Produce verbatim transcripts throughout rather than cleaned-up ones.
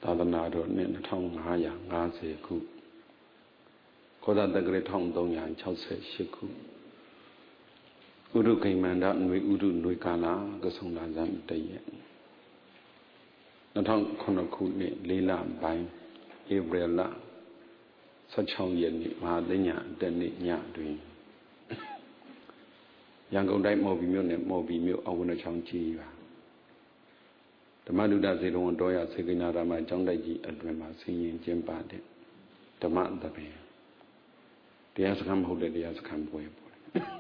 သာသနာတော်နှစ်နှစ်ထောင်ငါးရာငါးဆယ်ခုခောသတက္ကရာတစ်ထောင်သုံးရာခြောက်ဆယ်ရှစ်ခုဥဒုခိမန္တຫນွေဥဒုຫນွေကာလကဆုံလာဇန်တရက်နှစ်ထောင်ခုနှစ်ခုနှစ်လေးလပိုင်းဧပြီလဆယ့်ခြောက်ရက်နေ့မဟာသိညာအတက်နေ့ညတွင်ရန်ကုန်တိုင်းမော်ဘီမြို့နယ်မော်ဘီမြို့အဝနချောင်းကြီးပါဓမ္မဒုဒစေတဝန်တော်ရစေကိနာရမကျောင်းတိုက်ကြီးအတွင်မှာဆင်းရင်ကျင်းပတဲ့ဓမ္မသဘင်တရားစခန်းမဟုတ်တဲ့တရားစခန်းပွဲပေါ့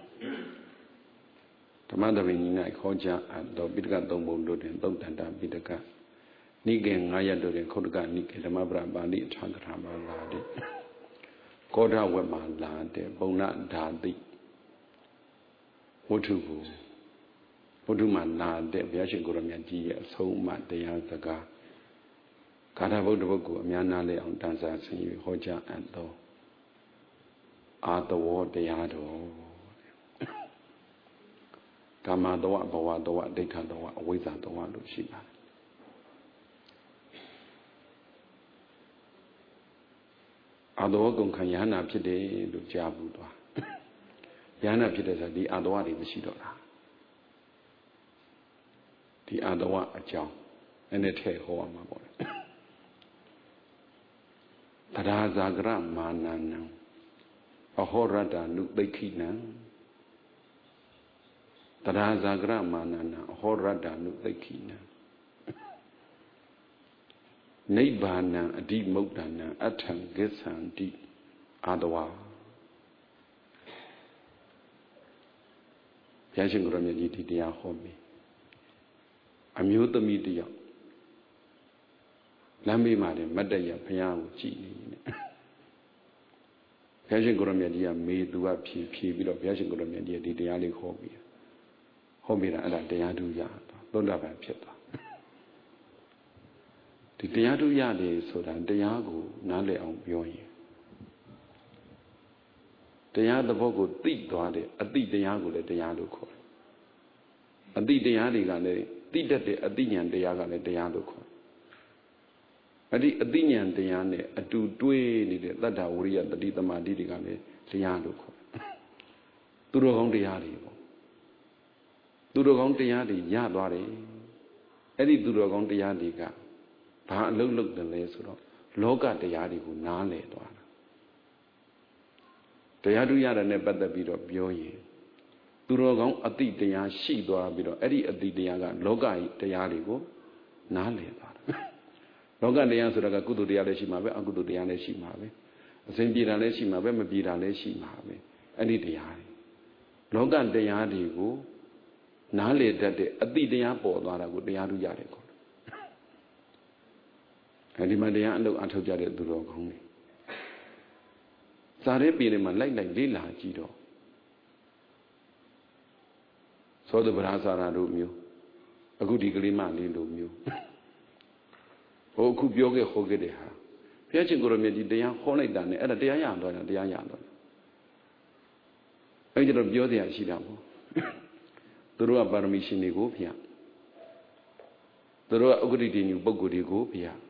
ဓမ္မသဘင်ကြီး၌ခေါ်ကြအပ်သောပိဋကသုံးပုံတို့တွင်သုတ်တန္တပိဋကနိကေငါးရပ်တို့တွင်ခုတ်တကနိကေဓမ္မပရပါဠိအထာကထာမှာလာတဲ့ကောဋဝက်မှာလာတဲ့ပုံနာဓာတိဝတ္ထုကိုဝတ္ထုမှာလာတဲ့ဘုရားရှင်ကိုရမြတ်ကြီးရဲ့အဆုံးအမတရားစကားဂါထာဗုဒ္ဓဘုတ်ကိုအများနာလဲအောင်တန်စာဆင်၍ဟောကြားအပ်သောအာတဝောတရားတော်ကာမတဝဘဝတဝဒိဋ္ဌတဝအဝိဇ္ဇာတဝလို့ရှိပါတယ်အာတဝကုန်ခံယဟနာဖြစ်တယ်လို့ကြားဘူးသွားယဟနာဖြစ်တဲ့ဆိုဒီအာတဝတွေမရှိတော့တာဒီအာတဝအကြောင်းအဲ့နဲ့ထည့်ဟောရမှာပေါ့လေတရားဇာကရမာနနံအဟောရတနုသိခိနံတရားဇာကရမာနနံအဟောရတနုသိခိနံနိဗ္ဗာနံအဓိမုတ်တနံအထံဂစ္ဆန္တိအာတဝဘုရားရှင်ကိုရမြတ်ကြီးဒီတရားဟောပြီအမျိုးသမီးတယောက်လမ်းမေးမှာတယ်မတ်တရဘုရားကိုကြည်နေတယ်ဘုရားရှင်ကိုရမြတ်ကြီးကမေးသူကဖြေဖြေပြီးတော့ဘုရားရှင်ကိုရမြတ်ကြီးကဒီတရားလေးဟောပြီးဟောပြီးတာအဲ့ဒါတရားဓုရသောတာပန်ဖြစ်သွားဒီတရားဓုရတယ်ဆိုတာတရားကိုနားလည်အောင်ပြောရင်တရားသဘောကိုသိသွားတယ်အသိတရားကိုလည်းတရားလို့ခေါ်တယ်အသိတရားတွေကလည်းသိတတ်တဲ့အသိဉာဏ်တရားကလည်းတရားလို့ခေါ်တယ်အဲ့ဒီအသိဉာဏ်တရားနဲ့အတူတွဲနေတဲ့တတ္တဝရိယတတိသမာဓိတွေကလည်းတရားလို့ခေါ်တယ်သူတော်ကောင်းတရားတွေပေါ့သူတော်ကောင်းတရားတွေရသွားတယ်အဲ့ဒီသူတော်ကောင်းတရားတွေကဘာအလုံးလုံးတယ်လဲဆိုတော့လောကတရားတွေကိုနားလည်သွားတာတရားဓုရတာနဲ့ပတ်သက်ပြီးတော့ပြောရင်သူတော်ကောင်းအတိတရားရှိသွားပြီးတော့အဲ့ဒီအတိတရားကလောကကြီးတရားတွေကိုနားလည်သွားတာလောကတရားဆိုတာကကုသိုလ်တရားလည်းရှိမှာပဲအကုသိုလ်တရားလည်းရှိမှာပဲအစဉ်ပြေတာလည်းရှိမှာပဲမပြေတာလည်းရှိမှာပဲအဲ့ဒီတရားတွေလောကတရားတွေကိုနားလည်တတ်တဲ့အတိတရားပေါ်သွားတာကိုတရားဓုရတယ်ခေါ်တယ်အဲဒီမှာတရားအလုပ်အထုတ်ကြတဲ့သူတော်ကောင်းတွေစာရဲပြည်တွေမှာလိုက်လိုက်လေးလာကြည့်တော့သောတပရာစာရတို့မျိုးအခုဒီကလေးမလေးလိုမျိုးဟိုအခုပြောခဲ့ဟောခဲ့တဲ့ဟာဘုရားရှင်ကိုရမြတ်ကြီးတရားဟောလိုက်တာနဲ့အဲ့ဒါတရားရသွားတာတရားရသွားတယ်အဲ့ဒီတော့ပြောတရားရှိတာပေါ့သူတို့ကပါရမီရှင်တွေကိုဘုရားသူတို့ကဥက္ကဋ္ဌတိညူပုဂ္ဂိုလ်တွေကိုဘုရား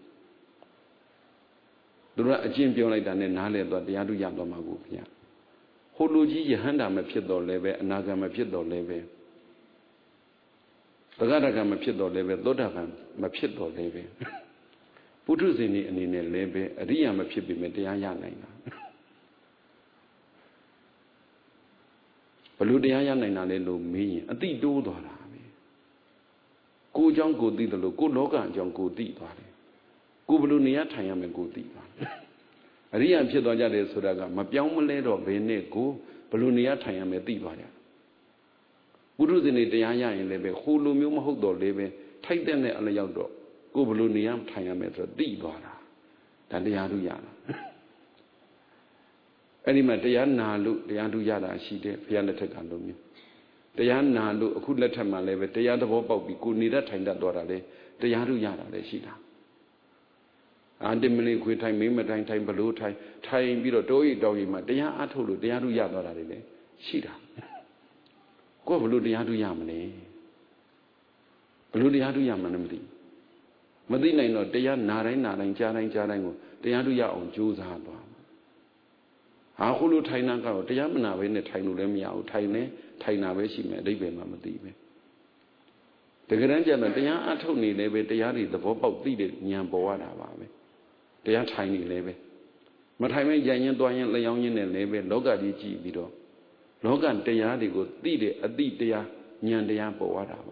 သူတို့ကအကျင့်ပြောလိုက်တာနဲ့နားလဲသွားတရားဓုရသွားမှာကိုဘုရားဟိုလူကြီးယဟန္တာမဖြစ်တော့လည်းပဲအနာဂတ်မဖြစ်တော့လည်းပဲသဂရကမဖြစ်တော့လည်းပဲသောတာပန်မဖြစ်တော့လည်းပဲပုထုဇဉ်ဤအနေနဲ့လည်းပဲအရိယာမဖြစ်ပေမဲ့တရားရနိုင်တာဘလို့တရားရနိုင်တာလဲလို့မေးရင်အတိတိုးသွားတာပဲကိုအကြောင်းကိုသိတယ်လို့ကိုလောကအကြောင်းကိုသိသွားတယ်ကိုဘလို့နေရထိုင်ရမယ်ကိုသိသွားတယ်အရိယာဖြစ်သွားကြတယ်ဆိုတာကမပြောင်းမလဲတော့ဘယ်နဲ့ကိုဘလို့နေရထိုင်ရမယ်သိသွားကြပုရုဇဉ်တွေတရားရရင်လည်းပဲဟိုလိုမျိုးမဟုတ်တော့လည်းပဲထိုက်တဲ့အလျောက်တော့ကိုဘလို့နေရထိုင်ရမယ်ဆိုတော့သိသွားတာဒါတရားဓုရတာအဲ့ဒီမှာတရားနာလို့တရားဓုရတာရှိတယ်ဘုရားလက်ထက်ကလိုမျိုးတရားနာလို့အခုလက်ထက်မှာလည်းပဲတရားသဘောပေါက်ပြီးကိုနေတတ်ထိုင်တတ်သွားတာလေတရားဓုရတာလည်းရှိတာအာတိမလေးခွေထိုင်မင်းမထိုင်ထိုင်ဘလို့ထိုင်ထိုင်ပြီးတော့တိုးရီတောင်းရီမှာတရားအထုတ်လို့တရားဓုရသွားတာတွေလည်းရှိတာကိုဘလို့တရားဓုရမလဲဘလို့တရားဓုရမှန်းမသိမသိနိုင်တော့တရားနာတိုင်းနာတိုင်းကြားတိုင်းကြားတိုင်းကိုတရားတို့ရအောင်ကြိုးစားသွားဟာခုလိုထိုင်တာကတော့တရားမနာဘဲနဲ့ထိုင်လို့လည်းမရဘူးထိုင်နေထိုင်တာပဲရှိမယ်အဓိပ္ပာယ်မှမသိပဲတကယ်တမ်းကျတော့တရားအထုတ်နေလည်းပဲတရားတွေသဘောပေါက်သိတဲ့ဉာဏ်ပေါ်ရတာပါပဲတရားထိုင်နေလည်းပဲမထိုင်မဲရရင်သွားရင်လျောင်းရင်လည်းပဲလောကကြီးကြည့်ပြီးတော့လောကတရားတွေကိုသိတဲ့အတိတရားဉာဏ်တရားပေါ်ရတာပါ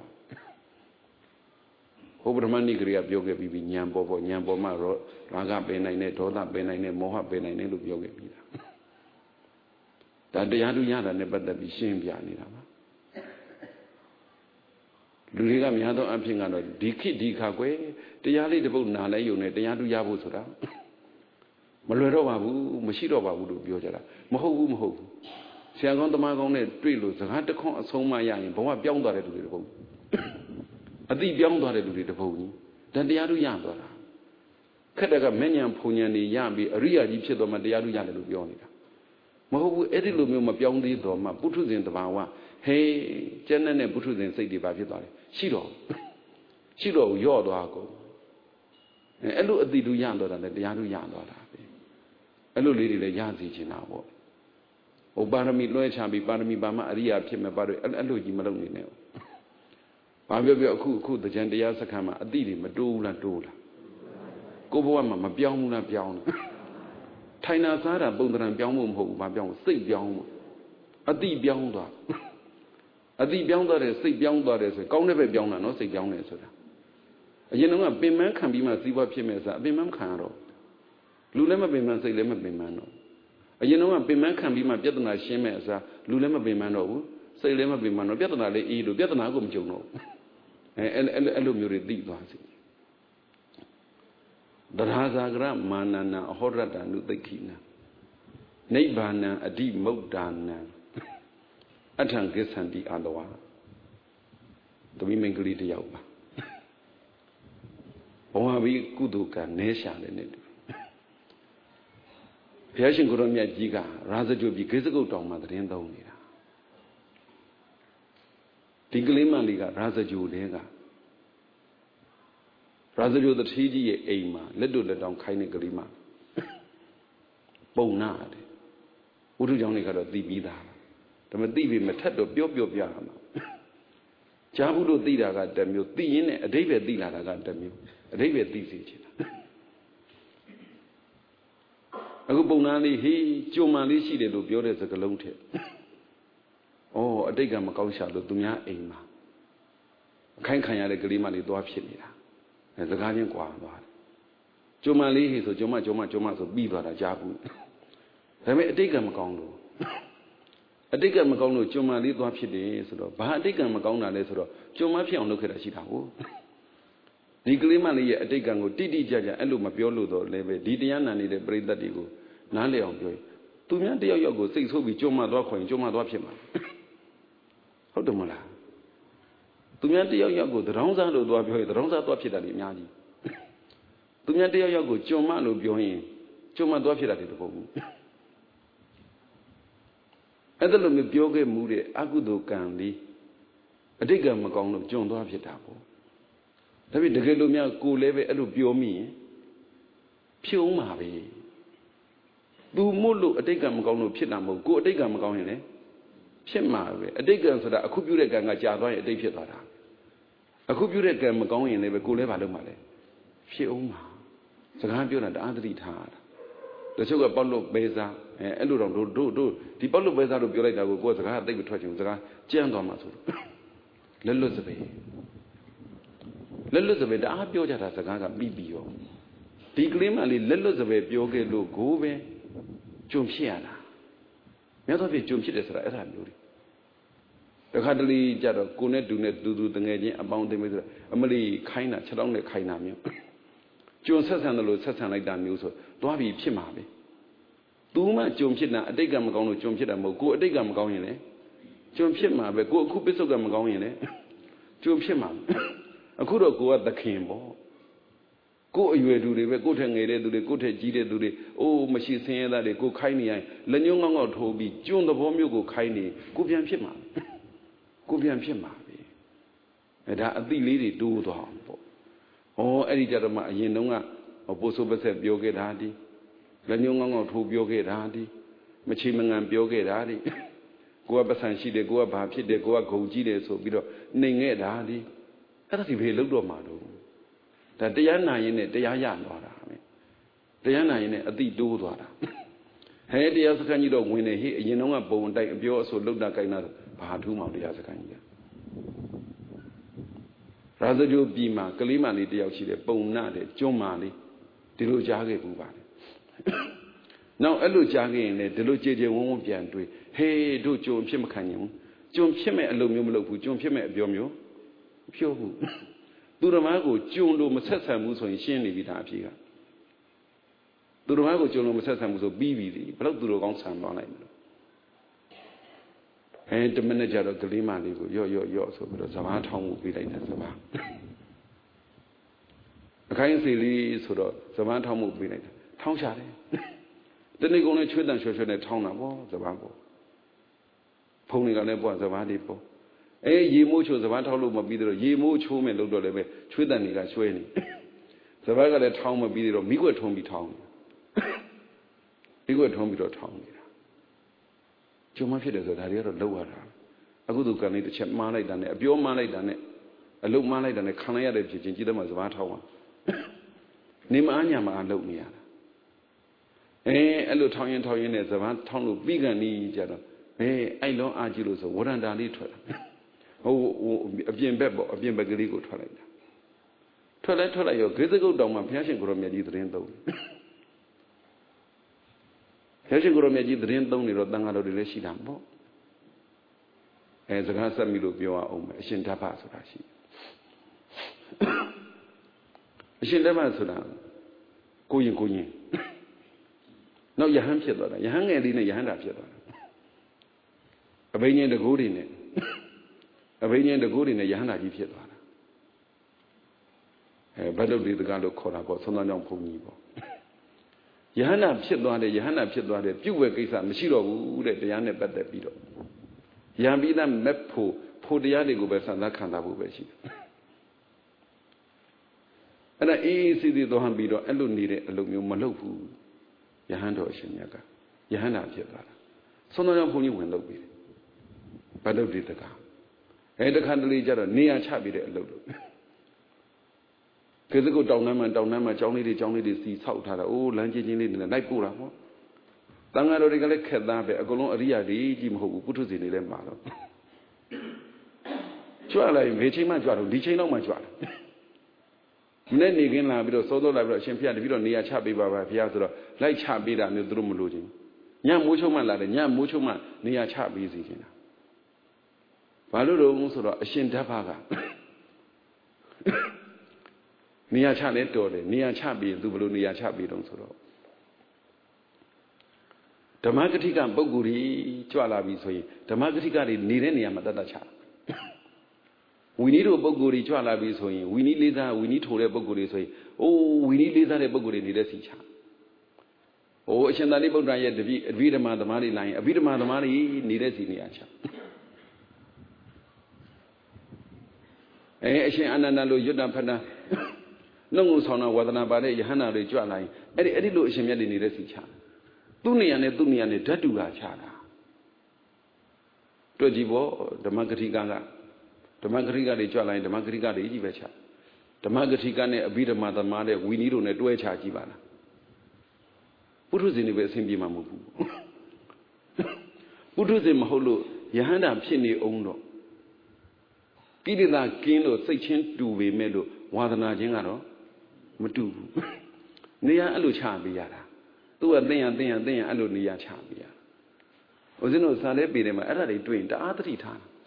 ဟိုပထမနိဂရိယပြောခဲ့ပြီးဉာဏ်ပေါ်ပေါ်ဉာဏ်ပေါ်မှာတော့ရာဂပယ်နိုင်တယ်ဒေါသပယ်နိုင်တယ်မောဟပယ်နိုင်တယ်လို့ပြောခဲ့ပြီးတာဒါတရားသူရတာနဲ့ပတ်သက်ပြီးရှင်းပြနေတာပါလူတွေကများသောအဖြစ်ကတော့ဒီခိဒီခါကွယ်တရားလေးတစ်ပုဒ်နာလဲယုံနဲ့တရားသူရဖို့ဆိုတာမလွယ်တော့ပါဘူးမရှိတော့ပါဘူးလို့ပြောကြတာမဟုတ်ဘူးမဟုတ်ဘူးဆရာကောင်းတမန်ကောင်းနဲ့တွေ့လို့စကားတစ်ခွန်းအဆုံးမရရင်ဘဝပြောင်းသွားတဲ့လူတွေတစ်ပုဒ်အတိပြောင်းသွားတဲ့လူတွေတစ်ပုဒ်ကြီးဒါတရားသူရသွားတာခက်တဲ့ကမဲ့ညာဖုန်ညာနေရပြီးအရိယာကြီးဖြစ်သွားမှတရားသူရတယ်လို့ပြောနေတာမဟုတ်ဘူးအဲ့ဒီလိုမျိုးမပြောင်းသေးတော့မှပုထုဇဉ်တဘာဝဟေးကျန်တဲ့ပုထုဇဉ်စိတ်တွေပါဖြစ်သွားတယ်ရှိတော့ရှိတော့ရော့သွားကုန်အဲ့လိုအတိတူရတော့တာလည်းတရားသူရသွားတာပဲအဲ့လိုလေးတွေလည်းရစီချင်တာပေါ့ဟိုပါရမီလွှဲချပြီးပါရမီပါမအရိယာဖြစ်မဲ့ပါတော့အဲ့လိုကြီးမလုပ်နေနဲ့ဘာပြောပြောအခုအခုတကြံတရားစခန်းမှာအတိတွေမတိုးဘူးလားတိုးလားကိုဘဝမှာမပြောင်းဘူးလားပြောင်းလားထိုင်နာစားတာပုံတရံပြောင်းဖို့မဟုတ်ဘူးဘာပြောင်းစိတ်ပြောင်းဖို့အတိပြောင်းသွားအတိပြောင်းသွားတယ်စိတ်ပြောင်းသွားတယ်ဆိုရင်ကောင်းတဲ့ဘက်ပြောင်းတာနော်စိတ်ပြောင်းတယ်ဆိုတာအရင်ကပင်မခံပြီးမှစီးပွားဖြစ်မဲ့စားအပင်မခံရတော့လူလည်းမပင်မစိတ်လည်းမပင်မတော့အရင်ကပင်မခံပြီးမှပြဿနာရှင်းမဲ့အစားလူလည်းမပင်မတော့ဘူးစိတ်လည်းမပင်မတော့ပြဿနာလည်းအေးလို့ပြဿနာကိုမကြုံတော့အဲအဲ့လိုမျိုးတွေသိသွားစီဒရာဇာကရမာနနာအဟောရတ္တနုသိခိနနိဗ္ဗာနံအဓိမုဒ္ဒာနံအထံကိသန္တိအတဝါသမီးမင်္ဂလိတယောက်ပါဘဝဘီကုသိုလ်ကနဲရှာတယ်နဲ့တူဘုရားရှင်ကိုရောမြတ်ကြီးကရာဇဂုပြည်ဂိဇဂုတ်တောင်မှာတရင်သုံးနေတာဒီကလေးမလေးကရာဇဂုတဲကရာဇဂုတတိကြီးရဲ့အိမ်မှာလက်တို့လက်တောင်ခိုင်းတဲ့ကလေးမပုံနာတယ်ဝိတုကြောင့်တွေကတော့သိပြီးသားဒါမှသိပြီမထက်တော့ပြောပြောပြရမှာကြားဘူးလို့သိတာကတစ်မျိုးသိရင်းနဲ့အဓိပ္ပာယ်သိလာတာကတစ်မျိုးအဓိပ္ပာယ်သိစေချင်တာအခုပုံနာလေးဟေးကြုံမှန်လေးရှိတယ်လို့ပြောတဲ့စကားလုံးထက်ဩအတိတ်ကမကောင်းရှာလို့သူများအိမ်မှာအခိုင်းခံရတဲ့ကလေးမလေးသွားဖြစ်နေတာအဲစကားချင်းကွာသွားတယ်ကြုံမှန်လေးဟေးဆိုကြုံမှကြုံမှကြုံမှဆိုပြီးသွားတာကြားဘူးဒါပေမဲ့အတိတ်ကမကောင်းလို့အတိတ်ကမကောင်းလို့ကြုံမှန်လေးသွားဖြစ်တယ်ဆိုတော့ဘာအတိတ်ကမကောင်းတာလဲဆိုတော့ကြုံမှဖြစ်အောင်လုပ်ခဲ့တာရှိတာဟုတ်ဒီကလေးမလေးရဲ့အတိတ်ကံကိုတိတိကျကျအဲ့လိုမပြောလို့တော့လည်းပဲဒီတရားနာနေတဲ့ပရိသတ်တွေကိုနားလည်အောင်ပြောရင်သူများတယောက်ယောက်ကိုစိတ်ဆိုးပြီးကြုံမှသွားခေါ်ရင်ကြုံမှသွားဖြစ်မှာဟုတ်တယ်မလားသူများတယောက်ယောက်ကိုသရောင်းစားလို့သွားပြောရင်သရောင်းစားသွားဖြစ်တာတွေအများကြီးသူများတယောက်ယောက်ကိုကြုံမှလို့ပြောရင်ကြုံမှသွားဖြစ်တာတွေတပုံဘူးအဲ့ဒါလိုမျိုးပြောခဲ့မှုတဲ့အကုသိုလ်ကံလေးအတိတ်ကံမကောင်းလို့ကြုံသွားဖြစ်တာပေါ့ဒါပေမဲ့တကယ်လို့များကိုလည်းပဲအဲ့လိုပြောမိရင်ဖြုံးမှာပဲသူမို့လို့အတိတ်ကံမကောင်းလို့ဖြစ်တာမဟုတ်ကိုအတိတ်ကံမကောင်းရင်လည်းဖြစ်မှာပဲအတိတ်ကံဆိုတာအခုပြုတဲ့ကံကကြာသွားရင်အတိတ်ဖြစ်သွားတာအခုပြုတဲ့ကံမကောင်းရင်လည်းပဲကိုလည်းမလုပ်မှာလေဖြစ်အောင်မှာစကားပြောတာတအားသတိထားတာတချို့ကပေါက်လို့ပဲစားအဲအဲ့လိုတော့တို့တို့တို့ဒီပေါက်လို့ပဲစားလို့ပြောလိုက်တာကိုကိုယ်စကားသိပ်မထွက်ချင်ဘူးစကားကြမ်းသွားမှာဆိုတော့လက်လွတ်စပယ်လက်လွတ်စပယ်တအားပြောကြတာစကားကပြီးပြီးရောဒီကလေးမလေးလက်လွတ်စပယ်ပြောခဲ့လို့ကိုပဲကြုံဖြစ်ရတာမြတ်စွာဘုရားကြုံဖြစ်တယ်ဆိုတာအဲ့ဒါမျိုးတွေတခါတလေကြတော့ကိုနဲ့တူနဲ့တူတူတငယ်ချင်းအပေါင်းအသင်းပဲဆိုတာအမလီခိုင်းတာခြေထောက်နဲ့ခိုင်းတာမျိုးကြုံဆက်ဆံတယ်လို့ဆက်ဆံလိုက်တာမျိုးဆိုသွားပြီးဖြစ်မှာပဲသူမှကြုံဖြစ်တာအတိတ်ကမကောင်းလို့ကြုံဖြစ်တာမဟုတ်ကိုအတိတ်ကမကောင်းရင်လေကြုံဖြစ်မှာပဲကိုအခုပစ္စုကမကောင်းရင်လေကြုံဖြစ်မှာအခုတော့ကိုကသခင်ပေါ့ကိုအရွယ်သူတွေပဲကိုထက်ငယ်တဲ့သူတွေကိုထက်ကြီးတဲ့သူတွေအိုးမရှိဆင်းရဲသားတွေကိုခိုင်းနေရင်လက်ညှိုးငေါငေါထိုးပြီးကျွန်းသဘောမျိုးကိုခိုင်းနေကိုပြန်ဖြစ်မှာကိုပြန်ဖြစ်မှာပဲအဲဒါအတိလေးတွေတိုးသွားအောင်ပေါ့哦အဲ့ဒီကြတော့မှအရင်တုန်းကပိုးဆိုးပတ်ဆက်ပြောခဲ့တာဒီလက်ညှိုးငေါငေါထိုးပြောခဲ့တာဒီမချေမငံပြောခဲ့တာဒီကိုကပစံရှိတယ်ကိုကဘာဖြစ်တယ်ကိုကဂုံကြီးတယ်ဆိုပြီးတော့နှိမ်ခဲ့တာဒီအဲ့ဒါဒီဖေလုံးတော့မှာတော့ဒါတရားနာရင်နဲ့တရားရသွားတာပဲတရားနာရင်နဲ့အတိတိုးသွားတာဟဲတရားစခန်းကြီးတော့ဝင်နေဟေ့အရင်တုန်းကပုံအတိုက်အပြောအဆိုလှုပ်တာကိုင်းတာဘာထူးမှတရားစခန်းကြီးကရာဇဂိုပြည်မှာကလေးမလေးတယောက်ရှိတယ်ပုံနာတယ်ကျွန်းမာလေးဒီလိုကြားခဲ့ဘူးပါလေနောက်အဲ့လိုကြားခဲ့ရင်လည်းဒီလိုကြည်ကြည်ဝန်းဝန်းပြန်တွေးဟေးတို့ကြုံဖြစ်မခံရင်ဘူးကြုံဖြစ်မဲ့အလုပ်မျိုးမလုပ်ဘူးကြုံဖြစ်မဲ့အပြောမျိုးမပြောဘူးသူတော်မကိုကြုံလို့မဆက်ဆံဘူးဆိုရင်ရှင်းနေပြီဒါအဖြစ်ကသူတော်မကိုကြုံလို့မဆက်ဆံဘူးဆိုပြီးပြီလေဘယ်တော့သူတော်ကောင်းဆံသွားနိုင်မလို့အဲတမနဲ့ကြတော့ကလေးမလေးကိုရော့ရော့ရော့ဆိုပြီးတော့စဘာထောင်းမှုပေးလိုက်တယ်စဘာအခိုင်းစီလေးဆိုတော့စဘာထောင်းမှုပေးလိုက်တယ်ထောင်းချတယ်တနေ့ကုန်နဲ့ချွေးတန်ချွေချွေနဲ့ထောင်းတာပေါ့စဘာပေါ့ဖုံတွေကလည်းပေါ့စဘာလေးပေါ့အဲရေမိုးချိုစဘာထောင်းလို့မပြီးတော့ရေမိုးချိုးမယ်လို့တော့လည်းပဲချွေးတန်တွေကချွေးနေစဘာကလည်းထောင်းမပြီးတော့မိကွက်ထုံးပြီးထောင်းတယ်မိကွက်ထုံးပြီးတော့ထောင်းနေတာကျုံမဖြစ်တယ်ဆိုဒါတွေကတော့လောက်ရတာအခုသူကန်လေးတစ်ချက်မှားလိုက်တာနဲ့အပြောမှားလိုက်တာနဲ့အလုတ်မှားလိုက်တာနဲ့ခံလိုက်ရတဲ့ဖြစ်ချင်းကြည့်တယ်မှာစဘာထောင်းပါနေမအားညာမအားလုပ်နေရတာအဲအဲ့လိုထောင်းရင်ထောင်းရင်နဲ့စဘာထောင်းလို့ပြီးကန်နီးကြတော့အဲအဲ့လုံးအားကြည့်လို့ဆိုဝရန္တာလေးထွက်လာဟိုအပြင်ဘက်ပေါ့အပြင်ဘက်ကလေးကိုထွက်လိုက်တာထွက်လဲထွက်လိုက်ရောဂေသကုတ်တောင်မှာဘုရားရှင်ကိုရောမြတ်ကြီးသတင်းသုံးဘုရားရှင်ကိုရောမြတ်ကြီးသတင်းသုံးနေတော့တန်ဃာတော်တွေလည်းရှိတာပေါ့အဲစကားဆက်မိလို့ပြောအောင်မယ်အရှင်ဓမ္မဆိုတာရှိအရှင်ဓမ္မဆိုတာကိုရင်ကိုရင်နောက်ယဟန်ဖြစ်သွားတာယဟန်ငယ်လေးနဲ့ယဟန်တာဖြစ်သွားတာအဘိညာဉ်တကူတွေနဲ့အဘိညာဉ်တကူတွေနဲ့ယဟန်တာကြီးဖြစ်သွားတာအဲဘတ်တုတ်ဒီတကားလို့ခေါ်တာပေါ့သုံးသောကြောင့်ဘုံကြီးပေါ့ယဟန်တာဖြစ်သွားတယ်ယဟန်တာဖြစ်သွားတယ်ပြုတ်ဝဲကိစ္စမရှိတော့ဘူးတဲ့တရားနဲ့ပတ်သက်ပြီးတော့ယံပိသမက်ဖို့ဖို့တရားတွေကိုပဲစံသခံတာဖို့ပဲရှိတယ်အဲ့ဒါအေးအေးစီစီသွားပြီးတော့အဲ့လိုနေတဲ့အလုပ်မျိုးမလုပ်ဘူးယဟန်တော်အရှင်မြတ်ကယဟန်တာဖြစ်သွားတာသုံးသောကြောင့်ဘုံကြီးဝင်လုပ်ပြီးတယ်ဘတ်တုတ်ဒီတကားအဲတခါတလေကျတော့နေရာချပြီးတဲ့အလုပ်လို့ကေစကုတ်တောင်နှမ်းမှတောင်နှမ်းမှကျောင်းလေးတွေကျောင်းလေးတွေစီဆောက်ထားတာအိုးလမ်းချင်းချင်းလေးနဲ့လိုက်ပို့တာဟောတန်ဃာတော်တွေကလည်းခက်သားပဲအကုန်လုံးအရိယာတွေကြီးမဟုတ်ဘူးပုထုဇဉ်တွေလည်းမှာတော့ကြွလိုက်ဘယ်ချိန်မှကြွတော့ဒီချိန်တော့မှကြွတယ်မနေ့နေခင်းလာပြီးတော့စောစောလာပြီးတော့အရှင်ဖျားတပြီးတော့နေရာချပေးပါပါဘုရားဆိုတော့လိုက်ချပေးတာမျိုးသူတို့မလို့ချင်းညမိုးချုံမှလာတယ်ညမိုးချုံမှနေရာချပေးစီခြင်းတာဘာလို့တော့ဆိုတော့အရှင်ဓမ္မကနေရာချလဲတော်တယ်နေရာချပြီးသူဘယ်လိုနေရာချပြီးတော့ဆိုတော့ဓမ္မဂတိကပုဂ္ဂိုလ်ကြီးကြွလာပြီဆိုရင်ဓမ္မဂတိကတွေနေတဲ့နေရာမှာတတ်တတ်ချဝီနည်းတို့ပုဂ္ဂိုလ်ကြီးကြွလာပြီဆိုရင်ဝီနည်းလေးစားဝီနည်းထိုတဲ့ပုဂ္ဂိုလ်တွေဆိုရင်အိုးဝီနည်းလေးစားတဲ့ပုဂ္ဂိုလ်တွေနေတဲ့စီချဟိုအရှင်သာရိပုတ္တရာရဲ့တပည့်အဘိဓမ္မာသမားတွေလာရင်အဘိဓမ္မာသမားတွေနေတဲ့စီနေရာချအဲအရှင်အာနန္ဒလိုရွတ်တာဖတ်တာနှုတ်ငုံဆောင်တာဝါဒနာပါတဲ့ယဟန္တာတွေကြွလာရင်အဲ့ဒီအဲ့ဒီလိုအရှင်မြတ်တွေနေတဲ့စီချသူ့နေရာနဲ့သူ့နေရာနဲ့ဓာတ်တူတာချတာတွေ့ကြည့်ပေါ့ဓမ္မဂတိကကဓမ္မဂတိကတွေကြွလာရင်ဓမ္မဂတိကတွေကြီးပဲချဓမ္မဂတိကနဲ့အဘိဓမ္မာသမားတဲ့ဝီနည်းတို့နဲ့တွဲချကြည့်ပါလားပုထုဇဉ်တွေပဲအဆင်ပြေမှာမဟုတ်ဘူးပုထုဇဉ်မဟုတ်လို့ယဟန္တာဖြစ်နေအောင်တော့ကိလေသာကင်းလို့စိတ်ချင်းတူပေမဲ့လို့ဝါဒနာချင်းကတော့မတူဘူးနေရာအဲ့လိုချပေးရတာသူကသင်ရသင်ရသင်ရအဲ့လိုနေရာချပေးရဦးဇင်းတို့စာလဲပေတယ်မှာအဲ့ဒါတွေတွေ့ရင်တအားသတိထားတာ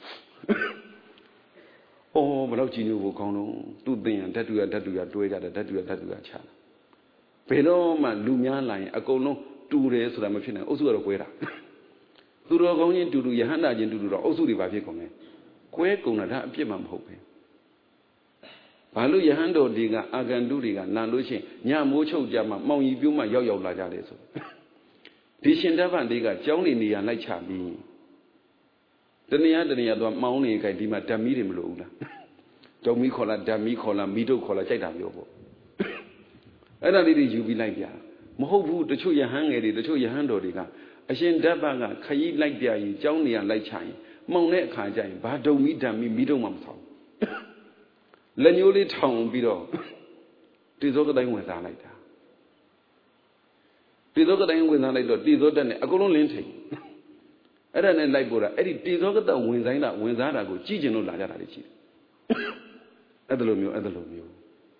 အော်ဘယ်တော့ကြည်ညိုဖို့ကောင်းတော့သူသင်ရဓာတ်တူရဓာတ်တူရတွဲကြတယ်ဓာတ်တူရဓာတ်တူရချတာဘယ်တော့မှလူများလာရင်အကုန်လုံးတူတယ်ဆိုတာမဖြစ်နိုင်အုပ်စုကတော့ကွဲတာသူတော်ကောင်းချင်းတူတူယဟန္တာချင်းတူတူတော့အုပ်စုတွေဘာဖြစ်ကုန်လဲကွဲကုန်တာဒါအပြစ်မှမဟုတ်ပဲဘာလို့ယဟန်တော်တွေကအာဂန္တုတွေကနာလို့ရှိရင်ညမိုးချုပ်ကြမှာမှောင်ရီပြိုးမှရောက်ရောက်လာကြတယ်ဆိုဒီရှင်ဓမ္မတွေကကြောင်းနေနေရလိုက်ချပြီးတဏှာတဏှာတော့မှောင်းနေခိုင်ဒီမှာဓမ္မီတွေမလို့ဘူးလားကြောင့်မီးခေါ်လာဓာတ်မီးခေါ်လာမီးတို့ခေါ်လာကြိုက်တာမျိုးပေါ့အဲ့ဒါလေးတွေယူပြီးလိုက်ပြမဟုတ်ဘူးတချို့ယဟန်ငယ်တွေတချို့ယဟန်တော်တွေကအရှင်ဓာတ်ပကခရီးလိုက်ပြရင်ကြောင်းနေရလိုက်ချရင်မှောင်တဲ့အခါကျရင်ဘာဒုံမီဓာတ်မီမီတို့မှမဆောင်လက်ညိုးလေးထောင်ပြီးတော့တိသောကတိုင်းဝင်စားလိုက်တာတိသောကတိုင်းဝင်စားလိုက်တော့တိသောတက်နဲ့အကုန်လုံးလင်းထိန်အဲ့ဒါနဲ့လိုက်ပို့တာအဲ့ဒီတိသောကတက်ဝင်ဆိုင်တာဝင်စားတာကိုကြည့်ကျင်လို့လာကြတာလေရှိတယ်အဲ့ဒါလိုမျိုးအဲ့ဒါလိုမျိုး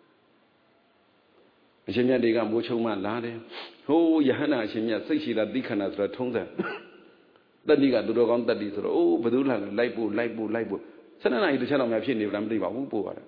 အရှင်မြတ်တွေကမိုးချုံမှလာတယ်ဟိုးယဟန္တာအရှင်မြတ်စိတ်ရှိတာသိခဏဆိုတော့ထုံးစံတတိကသူတော်ကောင်းတတိဆိုတော့အိုးဘယ်သူလာလိုက်ပို့လိုက်ပို့လိုက်ပို့ဆယ်နှစ်နာရီတစ်ချက်တော့များဖြစ်နေဗလားမသိပါဘူးပို့ပါတယ်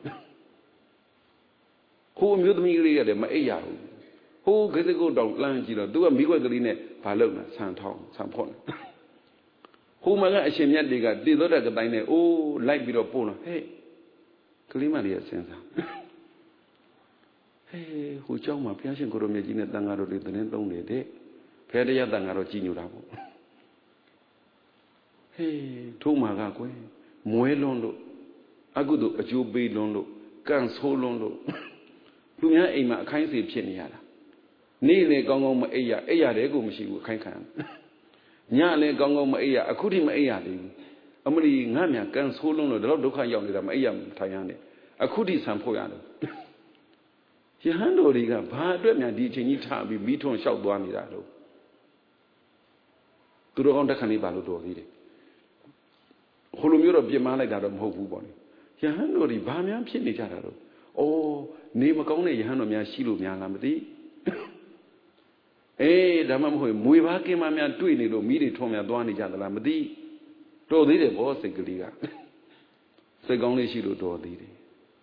ဟိုအမျိုးသမီးကလေးရတယ်မအိပ်ရဘူးဟိုးခေစကုတ်တောင်လှမ်းကြည့်တော့သူကမိခွက်ကလေးနဲ့ဘာလုပ်လဲဆန်ထောင်းဆန်ဖော့နေဟိုမှာကအရှင်မြတ်တွေကတည်သောတဲ့ကတိုင်းနဲ့အိုးလိုက်ပြီးတော့ပို့တော့ဟဲ့ကလေးမလေးရဲ့စဉ်းစားဟဲ့ဟိုเจ้าမှာဘုရားရှင်ကိုရောမြတ်ကြီးနဲ့တန်ဃာတော်တွေတင်းသုံးနေတဲ့ဘုရားတရားတန်ဃာတော်ကြီးညိုတာပေါ့ဟေးထိုးမှာကကွယ်မွဲလွန်းလို့အကုသို့အကျိုးပေးလွန်းလို့ကန့်ဆိုးလွန်းလို့သူများအိမ်မှာအခိုင်းအစေဖြစ်နေရတာနေ့လေကောင်းကောင်းမအိပ်ရအိပ်ရတယ်ကိုမရှိဘူးအခိုင်းခံညလေကောင်းကောင်းမအိပ်ရအခုထိမအိပ်ရသေးဘူးအမလီငါမြကန့်ဆိုးလွန်းလို့တော့ဒုက္ခရောက်နေတာမအိပ်ရထိုင်ရတယ်အခုထိဆံဖို့ရတယ်ယဟန်တော်တွေကဘာအတွက်များဒီအချိန်ကြီးထားပြီးမိထွန်းလျှောက်သွားနေတာလို့သူတော်ကောင်းတက်ခဏလေးပါလို့တော်သေးတယ်ဟိုလိုမျိုးတော့ပြင်မလိုက်တာတော့မဟုတ်ဘူးပေါ့လေယဟန်တော်တွေဘာများဖြစ်နေကြတာတော့ဩနေမကောင်းတဲ့ယဟန်တော်များရှိလို့များလားမသိအေးဒါမှမဟုတ်မွေပါကင်းမများတွေ့နေလို့မိတွေထွန်းများသွားနေကြသလားမသိတော်သေးတယ်ဗောစိတ်ကလေးကစိတ်ကောင်းလေးရှိလို့တော်သေးတယ်